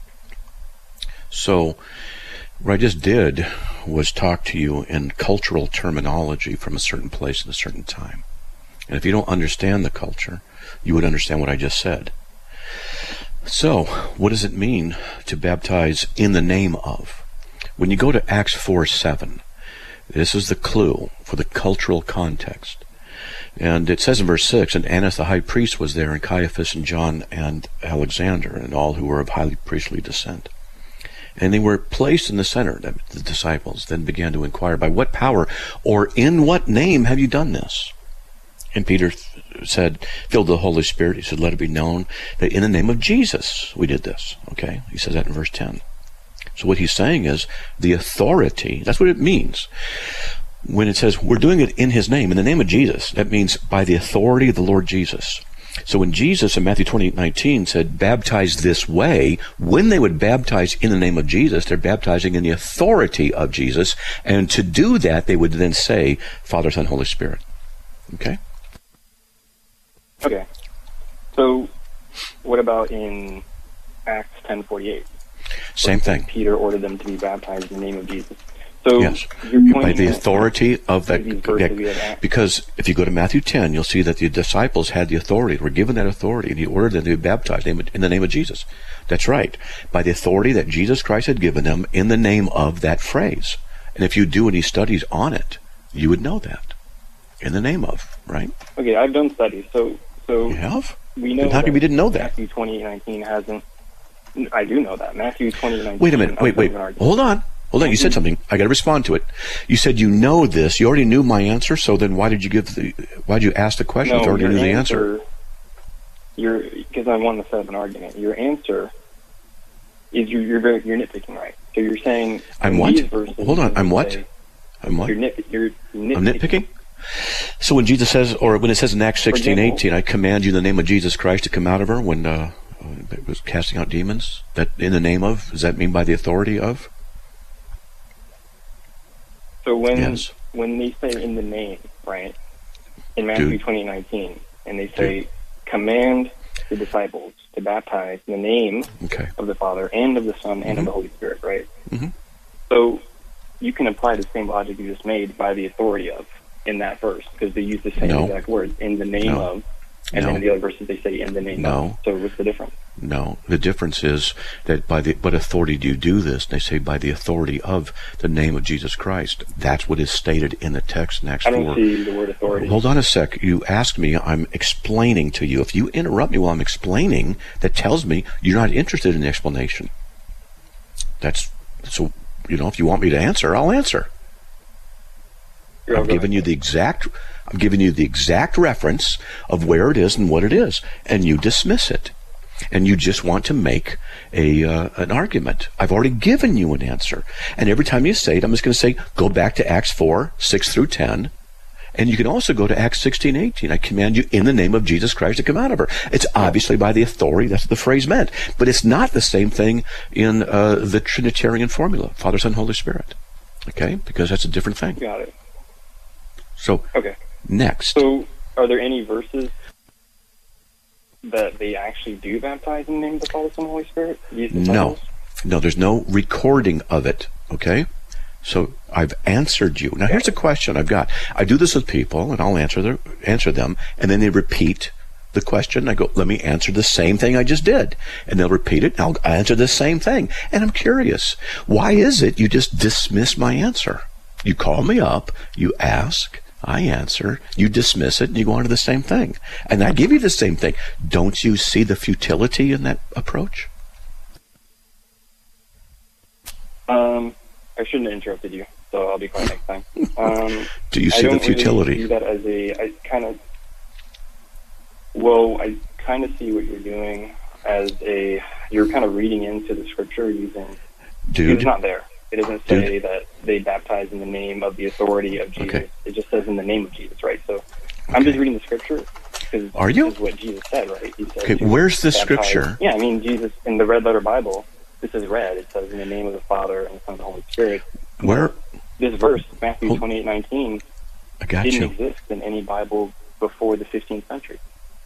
[SPEAKER 3] So, what I just did was talk to you in cultural terminology from a certain place at a certain time. And if you don't understand the culture, you would understand what I just said. So, what does it mean to baptize in the name of? When you go to Acts four seven, this is the clue for the cultural context. And it says in verse six, "And Annas the high priest was there, and Caiaphas and John and Alexander, and all who were of highly priestly descent. And they were placed in the center." The disciples then began to inquire, "By what power or in what name have you done this?" And Peter said, filled with the Holy Spirit, he said, "Let it be known that in the name of Jesus we did this." Okay? He says that in verse ten. So what he's saying is the authority, that's what it means. When it says we're doing it in his name, in the name of Jesus, that means by the authority of the Lord Jesus. So when Jesus in Matthew twenty-eight nineteen said, "Baptize this way," when they would baptize in the name of Jesus, they're baptizing in the authority of Jesus. And to do that, they would then say, Father, Son, Holy Spirit. Okay?
[SPEAKER 5] Okay. So what about in Acts ten forty-eight?
[SPEAKER 3] Same thing.
[SPEAKER 5] Peter ordered them to be baptized in the name of Jesus. So
[SPEAKER 3] yes, by the authority of that. Yeah, because if you go to Matthew ten, you'll see that the disciples had the authority, were given that authority, and he ordered them to be baptized in the name of Jesus. That's right, by the authority that Jesus Christ had given them in the name of that phrase. And if you do any studies on it, you would know that. In the name of, right? Okay,
[SPEAKER 5] I've done studies. So, so
[SPEAKER 3] you have?
[SPEAKER 5] We know.
[SPEAKER 3] Then how come you didn't know that?
[SPEAKER 5] Matthew twenty-eight nineteen hasn't. I do know that. Matthew twenty-eight nineteen.
[SPEAKER 3] Wait a minute. Wait, wait. Hold on. Hold on. You said something. I got to respond to it. You said you know this. You already knew my answer. So then, why did you give the? Why did you ask the question?
[SPEAKER 5] No,
[SPEAKER 3] if you already
[SPEAKER 5] your
[SPEAKER 3] knew the
[SPEAKER 5] answer.
[SPEAKER 3] answer.
[SPEAKER 5] Your because I want to set up an argument. Your answer is you're you're, very, you're nitpicking, right? So you're saying
[SPEAKER 3] I'm what? Hold on. I'm what? Say, I'm what?
[SPEAKER 5] You're, nit, you're nitpicking.
[SPEAKER 3] I'm nitpicking. So when Jesus says, or when it says in Acts sixteen eighteen, I command you in the name of Jesus Christ to come out of her, when uh, it was casting out demons, that in the name of, does that mean by the authority of?
[SPEAKER 5] So when
[SPEAKER 3] yes.
[SPEAKER 5] when they say in the name, right, in Matthew
[SPEAKER 3] Dude.
[SPEAKER 5] twenty nineteen, and they say,
[SPEAKER 3] Dude.
[SPEAKER 5] command the disciples to baptize in the name
[SPEAKER 3] Okay.
[SPEAKER 5] of the Father and of the Son and
[SPEAKER 3] Mm-hmm.
[SPEAKER 5] of the Holy Spirit, right?
[SPEAKER 3] Mm-hmm.
[SPEAKER 5] So you can apply the same logic you just made by the authority of in that verse, because they use the same
[SPEAKER 3] No.
[SPEAKER 5] exact words, in the name
[SPEAKER 3] No.
[SPEAKER 5] of, and
[SPEAKER 3] No.
[SPEAKER 5] then in the other verses they say in the name
[SPEAKER 3] No.
[SPEAKER 5] of. So what's the difference?
[SPEAKER 3] No, the difference is that by the what authority do you do this? They say by the authority of the name of Jesus Christ. That's what is stated in the text in Acts
[SPEAKER 5] I don't
[SPEAKER 3] four.
[SPEAKER 5] see the word authority.
[SPEAKER 3] Hold on a sec. You asked me. I'm explaining to you. If you interrupt me while I'm explaining, that tells me you're not interested in the explanation. That's so. You know, if you want me to answer, I'll answer.
[SPEAKER 5] You're
[SPEAKER 3] I'm
[SPEAKER 5] all
[SPEAKER 3] giving
[SPEAKER 5] right.
[SPEAKER 3] you the exact. I'm giving you the exact reference of where it is and what it is, and you dismiss it, and you just want to make a uh, an argument. I've already given you an answer, and every time you say it, I'm just going to say, go back to Acts four, six through ten, and you can also go to Acts sixteen, eighteen. I command you in the name of Jesus Christ to come out of her. It's obviously by the authority. That's what the phrase meant, but it's not the same thing in uh, the Trinitarian formula: Father, Son, Holy Spirit. Okay, because that's a different thing.
[SPEAKER 5] Got it.
[SPEAKER 3] So
[SPEAKER 5] Okay.
[SPEAKER 3] next.
[SPEAKER 5] So are there any verses that they actually do baptize in the name of the Father, Son, and Holy Spirit? These
[SPEAKER 3] No,
[SPEAKER 5] disciples?
[SPEAKER 3] no, there's no recording of it. Okay, so I've answered you. Now here's a question I've got. I do this with people, and I'll answer their, answer them, and then they repeat the question. I go, let me answer the same thing I just did, and they'll repeat it. And I'll answer the same thing, and I'm curious, why is it you just dismiss my answer? You call me up, you ask, I answer, you dismiss it, and you go on to the same thing. And I give you the same thing. Don't you see the futility in that approach?
[SPEAKER 5] Um, I shouldn't have interrupted you, so I'll be quiet next time. Um,
[SPEAKER 3] Do you
[SPEAKER 5] I
[SPEAKER 3] see the
[SPEAKER 5] don't
[SPEAKER 3] futility?
[SPEAKER 5] Really see that as a, I kind of, well, I kind of see what you're doing as a, you're kind of reading into the scripture using,
[SPEAKER 3] Dude,
[SPEAKER 5] it's not there. It doesn't say
[SPEAKER 3] Dude.
[SPEAKER 5] that they baptize in the name of the authority of Jesus.
[SPEAKER 3] Okay.
[SPEAKER 5] It just says in the name of Jesus, right? So I'm just reading the scripture because
[SPEAKER 3] Are you?
[SPEAKER 5] this is what Jesus said, right? He said
[SPEAKER 3] Okay,
[SPEAKER 5] to
[SPEAKER 3] where's the
[SPEAKER 5] baptize-
[SPEAKER 3] scripture?
[SPEAKER 5] Yeah, I mean, Jesus, in the red letter Bible, this is red. It says in the name of the Father and the Son and the Holy Spirit.
[SPEAKER 3] Where?
[SPEAKER 5] This verse, Matthew
[SPEAKER 3] Hold-
[SPEAKER 5] twenty-eight nineteen,
[SPEAKER 3] I got
[SPEAKER 5] didn't
[SPEAKER 3] you.
[SPEAKER 5] exist in any Bible before the fifteenth century.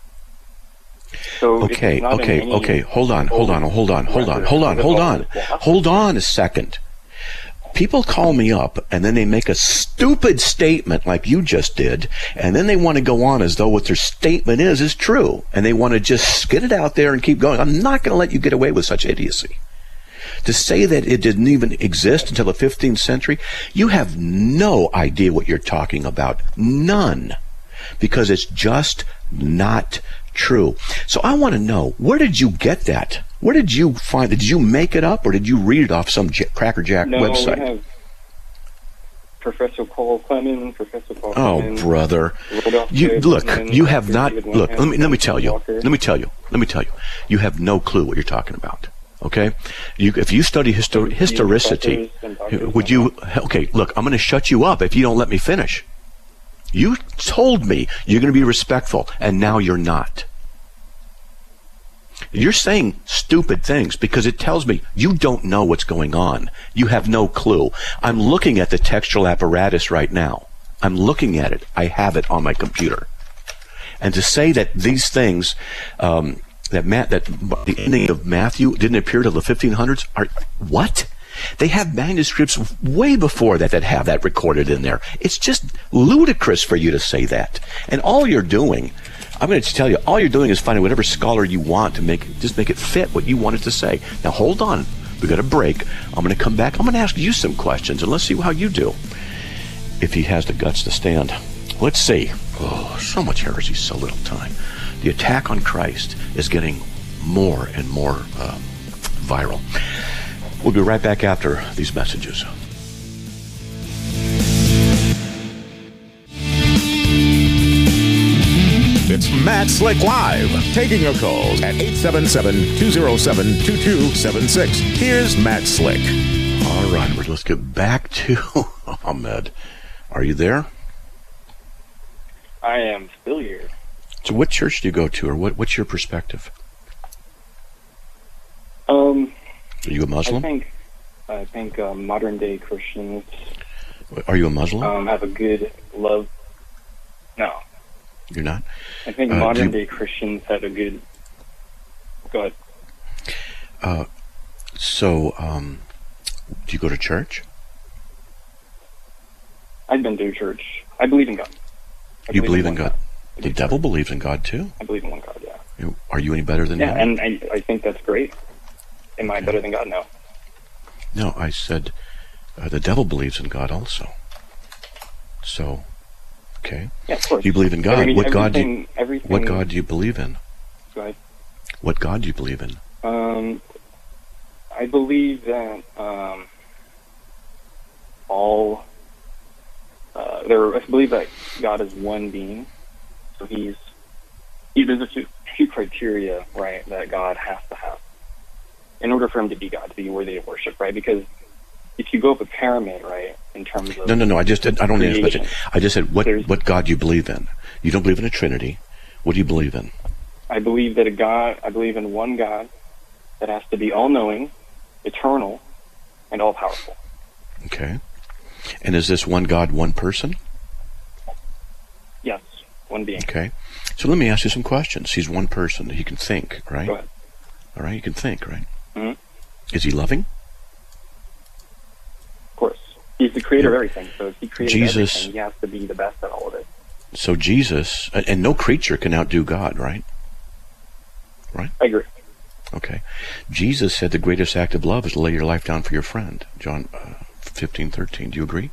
[SPEAKER 5] So
[SPEAKER 3] Okay,
[SPEAKER 5] it's not in
[SPEAKER 3] okay,
[SPEAKER 5] any
[SPEAKER 3] okay. Hold on, hold on, hold on, hold on, hold on, hold on. Hold on a second. People call me up and then they make a stupid statement like you just did, and then they want to go on as though what their statement is is true, and they want to just get it out there and keep going. I'm not going to let you get away with such idiocy. To say that it didn't even exist until the fifteenth century, you have no idea what you're talking about. None. Because it's just not true. So I want to know, where did you get that? Where did you find it? Did you make it up, or did you read it off some J- Cracker Jack
[SPEAKER 5] no,
[SPEAKER 3] website?
[SPEAKER 5] we have Professor Paul Clement, Professor Paul
[SPEAKER 3] Oh,
[SPEAKER 5] Clement,
[SPEAKER 3] brother.
[SPEAKER 5] Rudolph
[SPEAKER 3] You look,
[SPEAKER 5] Clement,
[SPEAKER 3] you have
[SPEAKER 5] Doctor
[SPEAKER 3] not
[SPEAKER 5] David
[SPEAKER 3] look, let me let me
[SPEAKER 5] Wenham,
[SPEAKER 3] tell you.
[SPEAKER 5] Walker.
[SPEAKER 3] Let me tell you. Let me tell you. You have no clue what you're talking about. Okay? You if you study histor- historicity,
[SPEAKER 5] professors and doctors
[SPEAKER 3] would you okay, look, I'm going to shut you up if you don't let me finish. You told me you're going to be respectful, and now you're not. You're saying stupid things because it tells me you don't know what's going on. You have no clue. I'm looking at the textual apparatus right now. I'm looking at it. I have it on my computer. And to say that these things, um, that Matt, that the ending of Matthew didn't appear till the fifteen hundreds, are what? They have manuscripts way before that that have that recorded in there. It's just ludicrous for you to say that. And all you're doing, I'm going to tell you, all you're doing is finding whatever scholar you want to make, just make it fit what you want it to say. Now hold on. We got a break. I'm going to come back. I'm going to ask you some questions, and let's see how you do. If he has the guts to stand. Let's see. Oh, so much heresy, so little time. The attack on Christ is getting more and more um, viral. We'll be right back after these messages.
[SPEAKER 2] It's Matt Slick Live, taking your calls at eight seven seven, two oh seven, two two seven six. Here's Matt Slick.
[SPEAKER 3] All right, let's get back to Ahmed. Are you there?
[SPEAKER 5] I am still here.
[SPEAKER 3] So what church do you go to, or what, what's your perspective?
[SPEAKER 5] Um,
[SPEAKER 3] Are you a
[SPEAKER 5] I
[SPEAKER 3] Muslim?
[SPEAKER 5] think, I think uh, modern day Christians
[SPEAKER 3] Are you a Muslim?
[SPEAKER 5] um, have a good love. No,
[SPEAKER 3] You're not?
[SPEAKER 5] I think
[SPEAKER 3] Uh, do
[SPEAKER 5] modern
[SPEAKER 3] you-
[SPEAKER 5] day Christians have a good. Go ahead.
[SPEAKER 3] Uh, so, um, do you go to church?
[SPEAKER 5] I've been to church. I believe in God. I
[SPEAKER 3] You believe in
[SPEAKER 5] one
[SPEAKER 3] God?
[SPEAKER 5] I
[SPEAKER 3] The
[SPEAKER 5] do.
[SPEAKER 3] devil believes in God too.
[SPEAKER 5] I believe in one God. Yeah.
[SPEAKER 3] You- Are you any better than
[SPEAKER 5] Yeah,
[SPEAKER 3] him?
[SPEAKER 5] and I, I think that's great. Am I
[SPEAKER 3] Okay.
[SPEAKER 5] better than God? No.
[SPEAKER 3] No, I said uh, the devil believes in God also. So, okay.
[SPEAKER 5] Yeah, of course.
[SPEAKER 3] You believe in God.
[SPEAKER 5] I mean,
[SPEAKER 3] what God do you,
[SPEAKER 5] everything, everything,
[SPEAKER 3] what God do you believe in?
[SPEAKER 5] Go ahead.
[SPEAKER 3] What God do you believe in?
[SPEAKER 5] Um, I believe that um, all uh, there. I believe that God is one being. So he's he, there's a few, few criteria, right, that God has to have in order for him to be God, to be worthy of worship, right? Because if you go up a pyramid, right, in terms of
[SPEAKER 3] No, no, no. I just did, I don't need to
[SPEAKER 5] creation,
[SPEAKER 3] I just said what
[SPEAKER 5] There's-
[SPEAKER 3] what God do you believe in? You don't believe in a Trinity. What do you believe in?
[SPEAKER 5] I believe that a God. I believe in one God that has to be all-knowing, eternal, and all-powerful.
[SPEAKER 3] Okay. And is this one God, one person?
[SPEAKER 5] Yes, one being.
[SPEAKER 3] Okay. So let me ask you some questions. He's one person. He can think, right?
[SPEAKER 5] Go ahead.
[SPEAKER 3] All right. He can think, right?
[SPEAKER 5] Mhm.
[SPEAKER 3] Is he loving?
[SPEAKER 5] Of course. He's the creator of everything, so if he created
[SPEAKER 3] Jesus-
[SPEAKER 5] everything, he has to be the best at all of it.
[SPEAKER 3] So Jesus, and and no creature can outdo God, right? Right?
[SPEAKER 5] I agree.
[SPEAKER 3] Okay. Jesus said the greatest act of love is to lay your life down for your friend. John uh, fifteen thirteen. Do you agree?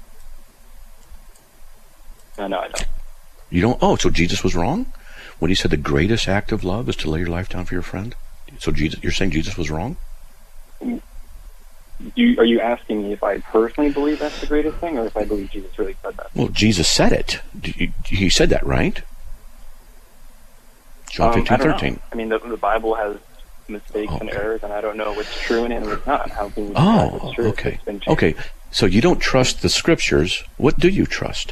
[SPEAKER 5] No, no, I don't.
[SPEAKER 3] You don't? Oh, so Jesus was wrong when he said the greatest act of love is to lay your life down for your friend? So Jesus, you're saying Jesus was wrong?
[SPEAKER 5] You, are you asking me if I personally believe that's the greatest thing, or if I believe Jesus really said that?
[SPEAKER 3] Well, Jesus said it. D- He said that, right? John
[SPEAKER 5] Um,
[SPEAKER 3] fifteen
[SPEAKER 5] I don't know.
[SPEAKER 3] thirteen.
[SPEAKER 5] I mean, the, the Bible has mistakes and
[SPEAKER 3] Okay.
[SPEAKER 5] errors, and I don't know what's true in it and what's not. How can you decide
[SPEAKER 3] Oh,
[SPEAKER 5] what's true if
[SPEAKER 3] okay.
[SPEAKER 5] it's been changed?
[SPEAKER 3] Okay. So you don't trust the scriptures. What do you trust?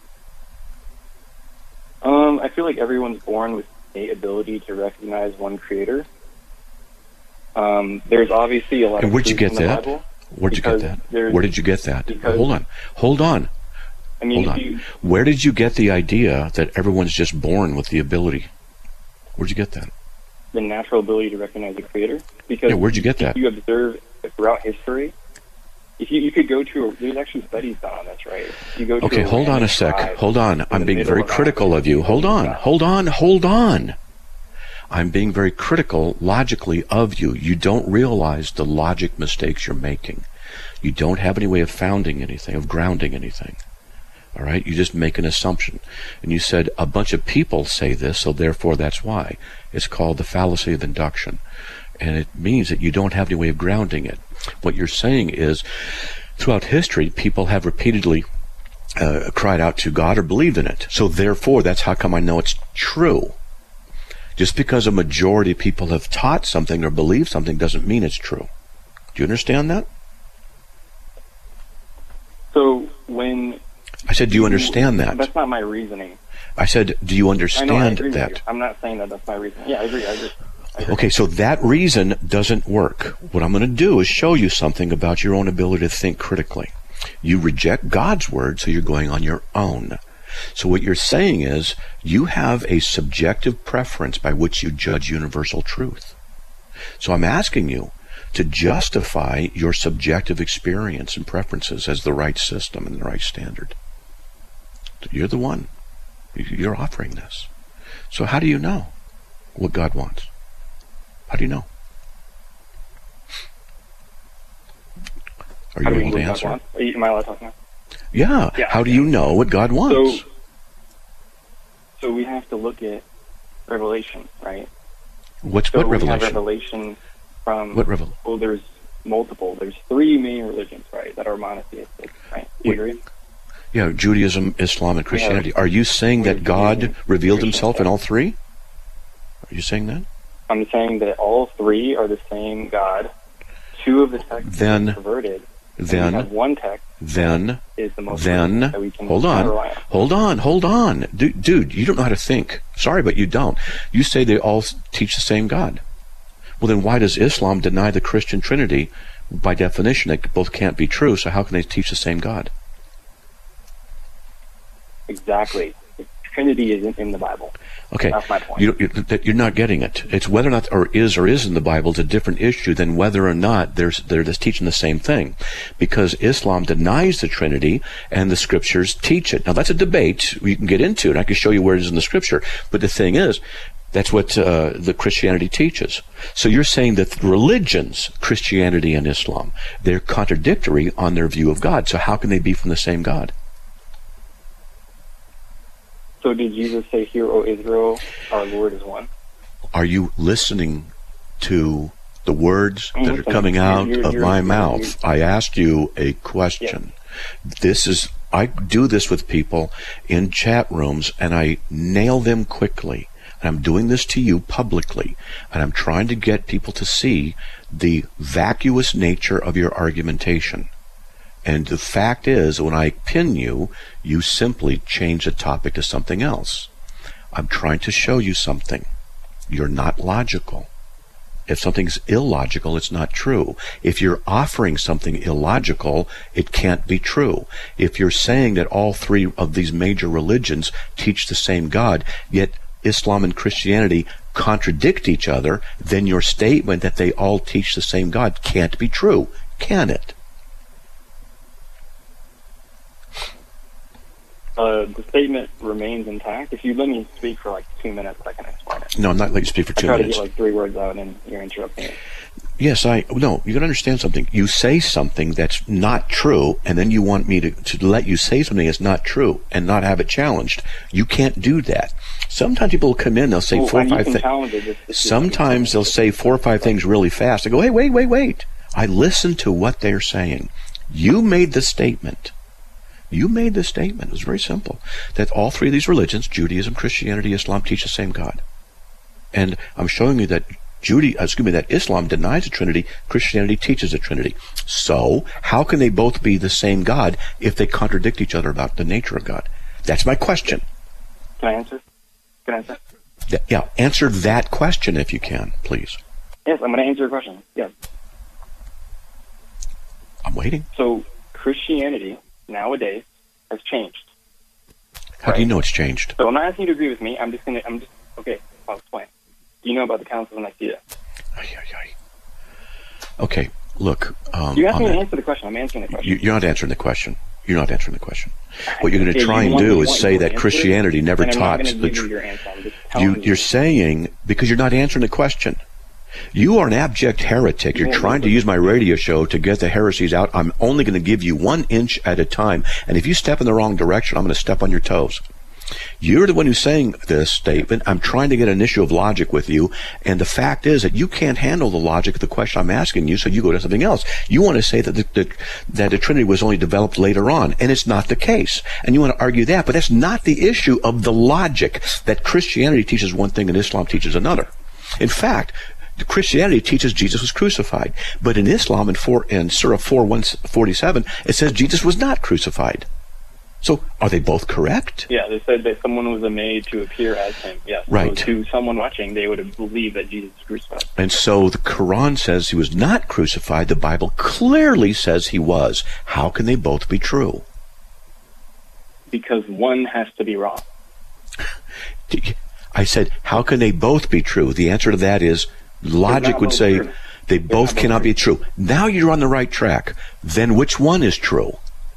[SPEAKER 5] Um, I feel like everyone's born with a ability to recognize one creator. Um, there's obviously a lot
[SPEAKER 3] And
[SPEAKER 5] of
[SPEAKER 3] where'd you
[SPEAKER 5] truth
[SPEAKER 3] get
[SPEAKER 5] in the
[SPEAKER 3] that?
[SPEAKER 5] Bible.
[SPEAKER 3] Where'd you get
[SPEAKER 5] Because
[SPEAKER 3] that?
[SPEAKER 5] there's-
[SPEAKER 3] Where did you get that?
[SPEAKER 5] because-
[SPEAKER 3] Hold on. Hold on.
[SPEAKER 5] I mean,
[SPEAKER 3] Hold
[SPEAKER 5] if
[SPEAKER 3] on.
[SPEAKER 5] you,
[SPEAKER 3] Where did you get the idea that everyone's just born with the ability? Where'd you get that?
[SPEAKER 5] the natural ability to recognize a creator, because
[SPEAKER 3] Yeah, where'd you get
[SPEAKER 5] if
[SPEAKER 3] that?
[SPEAKER 5] you observe throughout history, if you, you could go to, a, there's actually studies done on this, right? If you go to
[SPEAKER 3] Okay, hold on
[SPEAKER 5] random
[SPEAKER 3] a sec.
[SPEAKER 5] tribe
[SPEAKER 3] Hold on.
[SPEAKER 5] in
[SPEAKER 3] I'm
[SPEAKER 5] the
[SPEAKER 3] being
[SPEAKER 5] middle
[SPEAKER 3] very
[SPEAKER 5] of
[SPEAKER 3] critical of you. Hold on. Hold on. Hold on. I'm being very critical logically of you. You don't realize the logic mistakes you're making. You don't have any way of founding anything, of grounding anything. All right? You just make an assumption. And you said a bunch of people say this, so therefore that's why. It's called the fallacy of induction. And it means that you don't have any way of grounding it. What you're saying is, throughout history, people have repeatedly uh, cried out to God or believed in it. So therefore, that's how come I know it's true. Just because a majority of people have taught something or believed something doesn't mean it's true. Do you understand that?
[SPEAKER 5] So when
[SPEAKER 3] I said, do you understand that?
[SPEAKER 5] That's not my reasoning.
[SPEAKER 3] I said, do you
[SPEAKER 5] I know. I
[SPEAKER 3] understand
[SPEAKER 5] agree with you.
[SPEAKER 3] that?
[SPEAKER 5] I'm not saying that that's my reasoning. Yeah, I agree. I agree. I agree.
[SPEAKER 3] Okay, so that reason doesn't work. What I'm going to do is show you something about your own ability to think critically. You reject God's word, so you're going on your own. So what you're saying is you have a subjective preference by which you judge universal truth. So I'm asking you to justify your subjective experience and preferences as the right system and the right standard. You're the one. You're offering this. So how do you know what God wants? How do you know? Are
[SPEAKER 5] How
[SPEAKER 3] you
[SPEAKER 5] do we
[SPEAKER 3] able to
[SPEAKER 5] know what God
[SPEAKER 3] answer?
[SPEAKER 5] wants? Are you- Am I allowed to talk now?
[SPEAKER 3] Yeah.
[SPEAKER 5] Yeah,
[SPEAKER 3] How do
[SPEAKER 5] yeah.
[SPEAKER 3] you know what God wants?
[SPEAKER 5] So, so we have to look at Revelation, right?
[SPEAKER 3] What's
[SPEAKER 5] So
[SPEAKER 3] what
[SPEAKER 5] we have
[SPEAKER 3] revelation?
[SPEAKER 5] Revelation from.
[SPEAKER 3] What revel?
[SPEAKER 5] Well, there's multiple. There's three main religions, right, that are monotheistic, right? Do you
[SPEAKER 3] Wait.
[SPEAKER 5] agree?
[SPEAKER 3] Yeah, Judaism, Islam, and
[SPEAKER 5] We have-
[SPEAKER 3] Christianity. Are you saying
[SPEAKER 5] we
[SPEAKER 3] that
[SPEAKER 5] have
[SPEAKER 3] God
[SPEAKER 5] Judaism,
[SPEAKER 3] revealed
[SPEAKER 5] Christian
[SPEAKER 3] himself in
[SPEAKER 5] stuff.
[SPEAKER 3] all three? Are you saying that?
[SPEAKER 5] I'm saying that all three are the same God. Two of the texts
[SPEAKER 3] Then-
[SPEAKER 5] are perverted. and
[SPEAKER 3] Then,
[SPEAKER 5] we have one text
[SPEAKER 3] then,
[SPEAKER 5] is the most
[SPEAKER 3] then,
[SPEAKER 5] that we can
[SPEAKER 3] hold on,
[SPEAKER 5] rely on.
[SPEAKER 3] hold on, hold on. Dude, dude, you don't know how to think. Sorry, but you don't. You say they all s- teach the same God. Well, then why does Islam deny the Christian Trinity? By definition, they both can't be true, so how can they teach the same God?
[SPEAKER 5] exactly. The Trinity isn't in the Bible.
[SPEAKER 3] Okay,
[SPEAKER 5] that's my point.
[SPEAKER 3] You, you're, you're not getting it. It's whether or not or is or is in the Bible is a different issue than whether or not there's they're just teaching the same thing, because Islam denies the Trinity and the Scriptures teach it. Now that's a debate you can get into, and I can show you where it is in the Scripture. But the thing is, that's what uh, the Christianity teaches. So you're saying that religions, Christianity and Islam, they're contradictory on their view of God. So how can they be from the same God?
[SPEAKER 5] So did Jesus say, "Hear, O Israel, our Lord is one"?
[SPEAKER 3] Are you listening to the words
[SPEAKER 5] I'm
[SPEAKER 3] that
[SPEAKER 5] listening.
[SPEAKER 3] are coming out
[SPEAKER 5] You're-
[SPEAKER 3] of
[SPEAKER 5] you're-
[SPEAKER 3] my
[SPEAKER 5] you're-
[SPEAKER 3] mouth?
[SPEAKER 5] you're-
[SPEAKER 3] I asked you a question. This is, I do this with people in chat rooms, and I nail them quickly. And I'm doing this to you publicly, and I'm trying to get people to see the vacuous nature of your argumentation. And the fact is, when I pin you, you simply change the topic to something else. I'm trying to show you something. You're not logical. If something's illogical, it's not true. If you're offering something illogical, it can't be true. If you're saying that all three of these major religions teach the same God, yet Islam and Christianity contradict each other, then your statement that they all teach the same God can't be true, can it?
[SPEAKER 5] Uh, the statement remains intact. If you let me speak for like two minutes, I can explain it.
[SPEAKER 3] No, I'm not letting you speak for
[SPEAKER 5] I
[SPEAKER 3] two
[SPEAKER 5] try
[SPEAKER 3] minutes.
[SPEAKER 5] to get like three words out, and you're interrupting it.
[SPEAKER 3] Yes, I no. You got to understand something. You say something that's not true, and then you want me to, to let you say something that's not true and not have it challenged. You can't do that. Sometimes people will come in, they'll say
[SPEAKER 5] Well,
[SPEAKER 3] four or
[SPEAKER 5] and you
[SPEAKER 3] five
[SPEAKER 5] can
[SPEAKER 3] things.
[SPEAKER 5] challenge it if- if you
[SPEAKER 3] Sometimes they'll
[SPEAKER 5] want to.
[SPEAKER 3] say four or five things really fast. I go, hey, wait, wait, wait. I listen to what they're saying. You made the statement. You made the statement. It was very simple. That all three of these religions, Judaism, Christianity, Islam, teach the same God. And I'm showing you that Judy, excuse me, that Islam denies the Trinity, Christianity teaches the Trinity. So, how can they both be the same God if they contradict each other about the nature of God? That's my question.
[SPEAKER 5] Can I answer? Can I answer?
[SPEAKER 3] Th- Yeah, answer that question if you can, please.
[SPEAKER 5] Yes, I'm going to answer your question. Yes.
[SPEAKER 3] I'm waiting.
[SPEAKER 5] So Christianity nowadays has changed.
[SPEAKER 3] How do you know it's changed?
[SPEAKER 5] So I'm not asking you to agree with me. I'm just going to. I'm just okay. I'll explain. Do you know about the Council of Nicaea?
[SPEAKER 3] Ay, ay, ay. Okay, look. Um,
[SPEAKER 5] You asked me
[SPEAKER 3] on
[SPEAKER 5] to
[SPEAKER 3] that-
[SPEAKER 5] answer the question. I'm answering the question.
[SPEAKER 3] you, you're not answering the question. You're not answering the question. What you're going to
[SPEAKER 5] Okay,
[SPEAKER 3] try
[SPEAKER 5] you
[SPEAKER 3] and
[SPEAKER 5] want-
[SPEAKER 3] do
[SPEAKER 5] you
[SPEAKER 3] is
[SPEAKER 5] want
[SPEAKER 3] say
[SPEAKER 5] your
[SPEAKER 3] that
[SPEAKER 5] answer,
[SPEAKER 3] Christianity never
[SPEAKER 5] and I'm
[SPEAKER 3] taught
[SPEAKER 5] not going to
[SPEAKER 3] the
[SPEAKER 5] give you
[SPEAKER 3] truth.
[SPEAKER 5] your answer. I'm just telling
[SPEAKER 3] You, you're saying, because you're not answering the question. You are an abject heretic. You're trying to use my radio show to get the heresies out. I'm only going to give you one inch at a time. And if you step in the wrong direction, I'm going to step on your toes. You're the one who's saying this statement. I'm trying to get an issue of logic with you. And the fact is that you can't handle the logic of the question I'm asking you, so you go to something else. You want to say that the, the, that the Trinity was only developed later on, and it's not the case. And you want to argue that, but that's not the issue of the logic that Christianity teaches one thing and Islam teaches another. In fact, Christianity teaches Jesus was crucified, but in Islam, in, four, in Surah four one forty-seven, it says Jesus was not crucified. So, are they both correct?
[SPEAKER 5] Yeah, they said that someone was made to appear as him. Yes.
[SPEAKER 3] Right.
[SPEAKER 5] So to someone watching, they would have believed that Jesus was crucified.
[SPEAKER 3] And so the Quran says he was not crucified. The Bible clearly says he was. How can they both be true?
[SPEAKER 5] Because one has to be wrong.
[SPEAKER 3] I said, how can they both be true? The answer to that is logic
[SPEAKER 5] not
[SPEAKER 3] would
[SPEAKER 5] both
[SPEAKER 3] say
[SPEAKER 5] true.
[SPEAKER 3] they
[SPEAKER 5] They're
[SPEAKER 3] both
[SPEAKER 5] not both
[SPEAKER 3] cannot be true. Now you're on the right track. Then which one is true?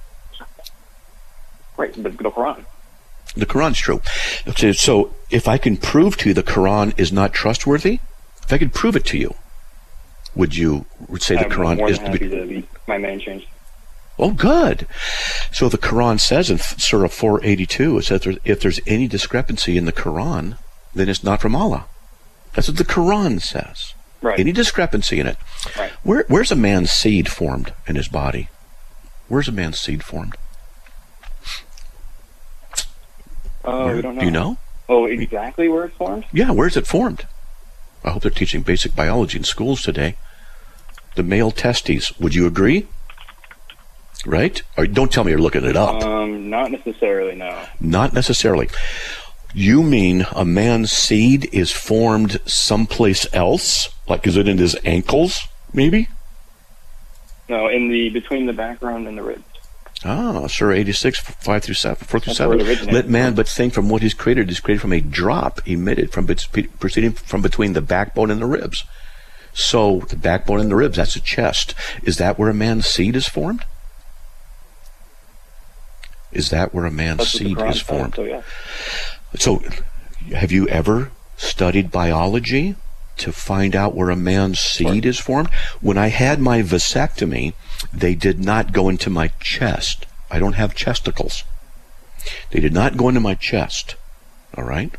[SPEAKER 5] Right, the, the Quran.
[SPEAKER 3] The Quran's true. Okay, so if I can prove to you the Quran is not trustworthy, if I could prove it to you, would you would say the
[SPEAKER 5] I'm
[SPEAKER 3] Quran
[SPEAKER 5] more
[SPEAKER 3] is
[SPEAKER 5] than
[SPEAKER 3] to
[SPEAKER 5] happy
[SPEAKER 3] be...
[SPEAKER 5] to be my man changed.
[SPEAKER 3] Oh, good. So the Quran says in Surah four eighty-two, it says if there's any discrepancy in the Quran, then it's not from Allah. That's what the Quran says.
[SPEAKER 5] Right.
[SPEAKER 3] Any discrepancy in it.
[SPEAKER 5] Right.
[SPEAKER 3] Where, where's a man's seed formed in his body? Where's a man's seed formed?
[SPEAKER 5] Oh,
[SPEAKER 3] Where-
[SPEAKER 5] we don't know.
[SPEAKER 3] Do you know?
[SPEAKER 5] Oh, exactly where it's formed?
[SPEAKER 3] Yeah, where's it formed? I hope they're teaching basic biology in schools today. The male testes, would you agree? Right? Or don't tell me you're looking it up.
[SPEAKER 5] Um, not necessarily, no.
[SPEAKER 3] Not necessarily. You mean a man's seed is formed someplace else? Like, is it in his ankles, maybe?
[SPEAKER 5] No, in the between the background and the ribs.
[SPEAKER 3] Ah, Surah eighty-six, five through seven, four through
[SPEAKER 5] That's
[SPEAKER 3] seven.
[SPEAKER 5] where it originated.
[SPEAKER 3] Let man but think from what he's created. He's created from a drop emitted from bet- proceeding from between the backbone and the ribs. So the backbone and the ribs, that's a chest. Is that where a man's seed is formed? Is that where a man's
[SPEAKER 5] That's what the
[SPEAKER 3] seed
[SPEAKER 5] Quran
[SPEAKER 3] is
[SPEAKER 5] says,
[SPEAKER 3] formed?
[SPEAKER 5] So, yeah.
[SPEAKER 3] So, have you ever studied biology to find out where a man's seed is formed? When I had my vasectomy, they did not go into my chest. I don't have chesticles. They did not go into my chest. All right?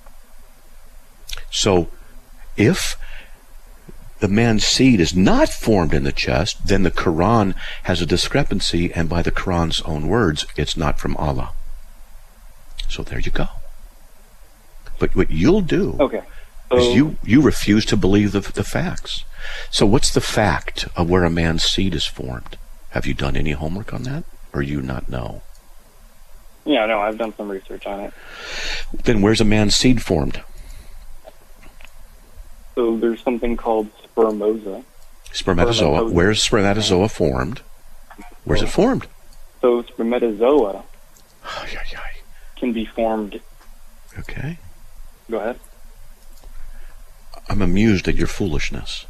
[SPEAKER 3] So, if the man's seed is not formed in the chest, then the Quran has a discrepancy, and by the Quran's own words, it's not from Allah. So there you go. But what you'll do
[SPEAKER 5] Okay. So,
[SPEAKER 3] is you, you refuse to believe the, the facts. So what's the fact of where a man's seed is formed? Have you done any homework on that? Or you not know?
[SPEAKER 5] yeah, no, I've done some research on it.
[SPEAKER 3] Then where's a man's seed formed?
[SPEAKER 5] So there's something called spermosa.
[SPEAKER 3] Spermatozoa.
[SPEAKER 5] Spermatozoa.
[SPEAKER 3] Where's spermatozoa formed? Where's it formed?
[SPEAKER 5] So spermatozoa
[SPEAKER 3] Ay, ay, ay.
[SPEAKER 5] can be formed.
[SPEAKER 3] Okay.
[SPEAKER 5] Go ahead.
[SPEAKER 3] I'm amused at your foolishness.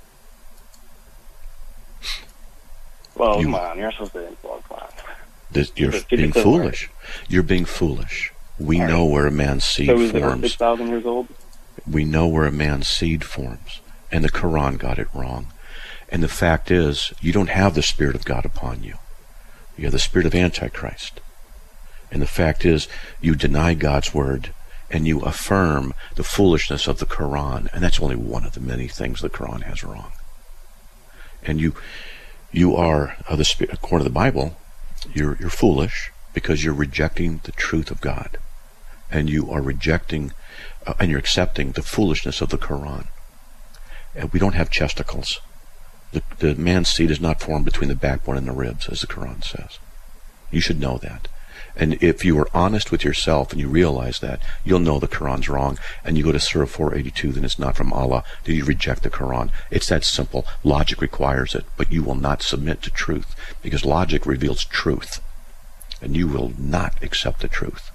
[SPEAKER 5] Well,
[SPEAKER 3] You-
[SPEAKER 5] come on, you're supposed to influence that.
[SPEAKER 3] This, you're
[SPEAKER 5] Just keep
[SPEAKER 3] being
[SPEAKER 5] it clear.
[SPEAKER 3] foolish. You're being foolish. We
[SPEAKER 5] All right.
[SPEAKER 3] know where a man's seed
[SPEAKER 5] So is it
[SPEAKER 3] forms.
[SPEAKER 5] six thousand years old?
[SPEAKER 3] We know where a man's seed forms. And the Quran got it wrong. And the fact is, you don't have the Spirit of God upon you. You have the spirit of Antichrist. And the fact is, you deny God's word, and you affirm the foolishness of the Quran. And that's only one of the many things the Quran has wrong. And you you are, of the spirit, according to the Bible, you're, you're foolish because you're rejecting the truth of God. And you are rejecting, uh, and you're accepting the foolishness of the Quran. And we don't have chesticles. The, the man's seed is not formed between the backbone and the ribs, as the Quran says. You should know that. And if you are honest with yourself and you realize that, you'll know the Quran's wrong, and you go to Surah four eighty-two, then it's not from Allah, then you reject the Quran. It's that simple. Logic requires it, but you will not submit to truth, because logic reveals truth, and you will not accept the truth.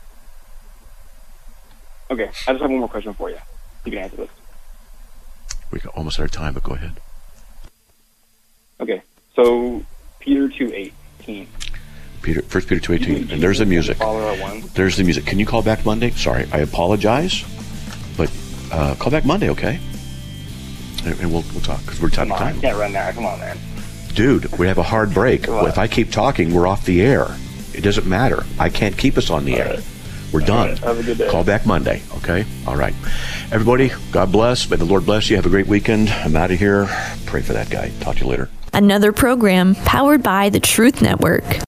[SPEAKER 5] Okay, I just have one more question for you. You can answer this.
[SPEAKER 3] We're almost out of time, but go ahead.
[SPEAKER 5] Okay, so Peter two eighteen.
[SPEAKER 3] Peter, First Peter two eighteen, and there's the music.
[SPEAKER 5] Father are one.
[SPEAKER 3] There's the music. Can you call back Monday? Sorry, I apologize, but uh, call back Monday, okay? And, and we'll we'll talk, because we're out
[SPEAKER 5] Come
[SPEAKER 3] of
[SPEAKER 5] on, I
[SPEAKER 3] time.
[SPEAKER 5] can't run there. Come on, man.
[SPEAKER 3] Dude, we have a hard break.
[SPEAKER 5] What?
[SPEAKER 3] If I keep talking, we're off the air. It doesn't matter. I can't keep us on the air.
[SPEAKER 5] right.
[SPEAKER 3] We're done.
[SPEAKER 5] right. Have a good day.
[SPEAKER 3] Call back Monday, okay? All right. Everybody, God bless. May the Lord bless you. Have a great weekend. I'm out of here. Pray for that guy. Talk to you later.
[SPEAKER 1] Another program powered by the Truth Network.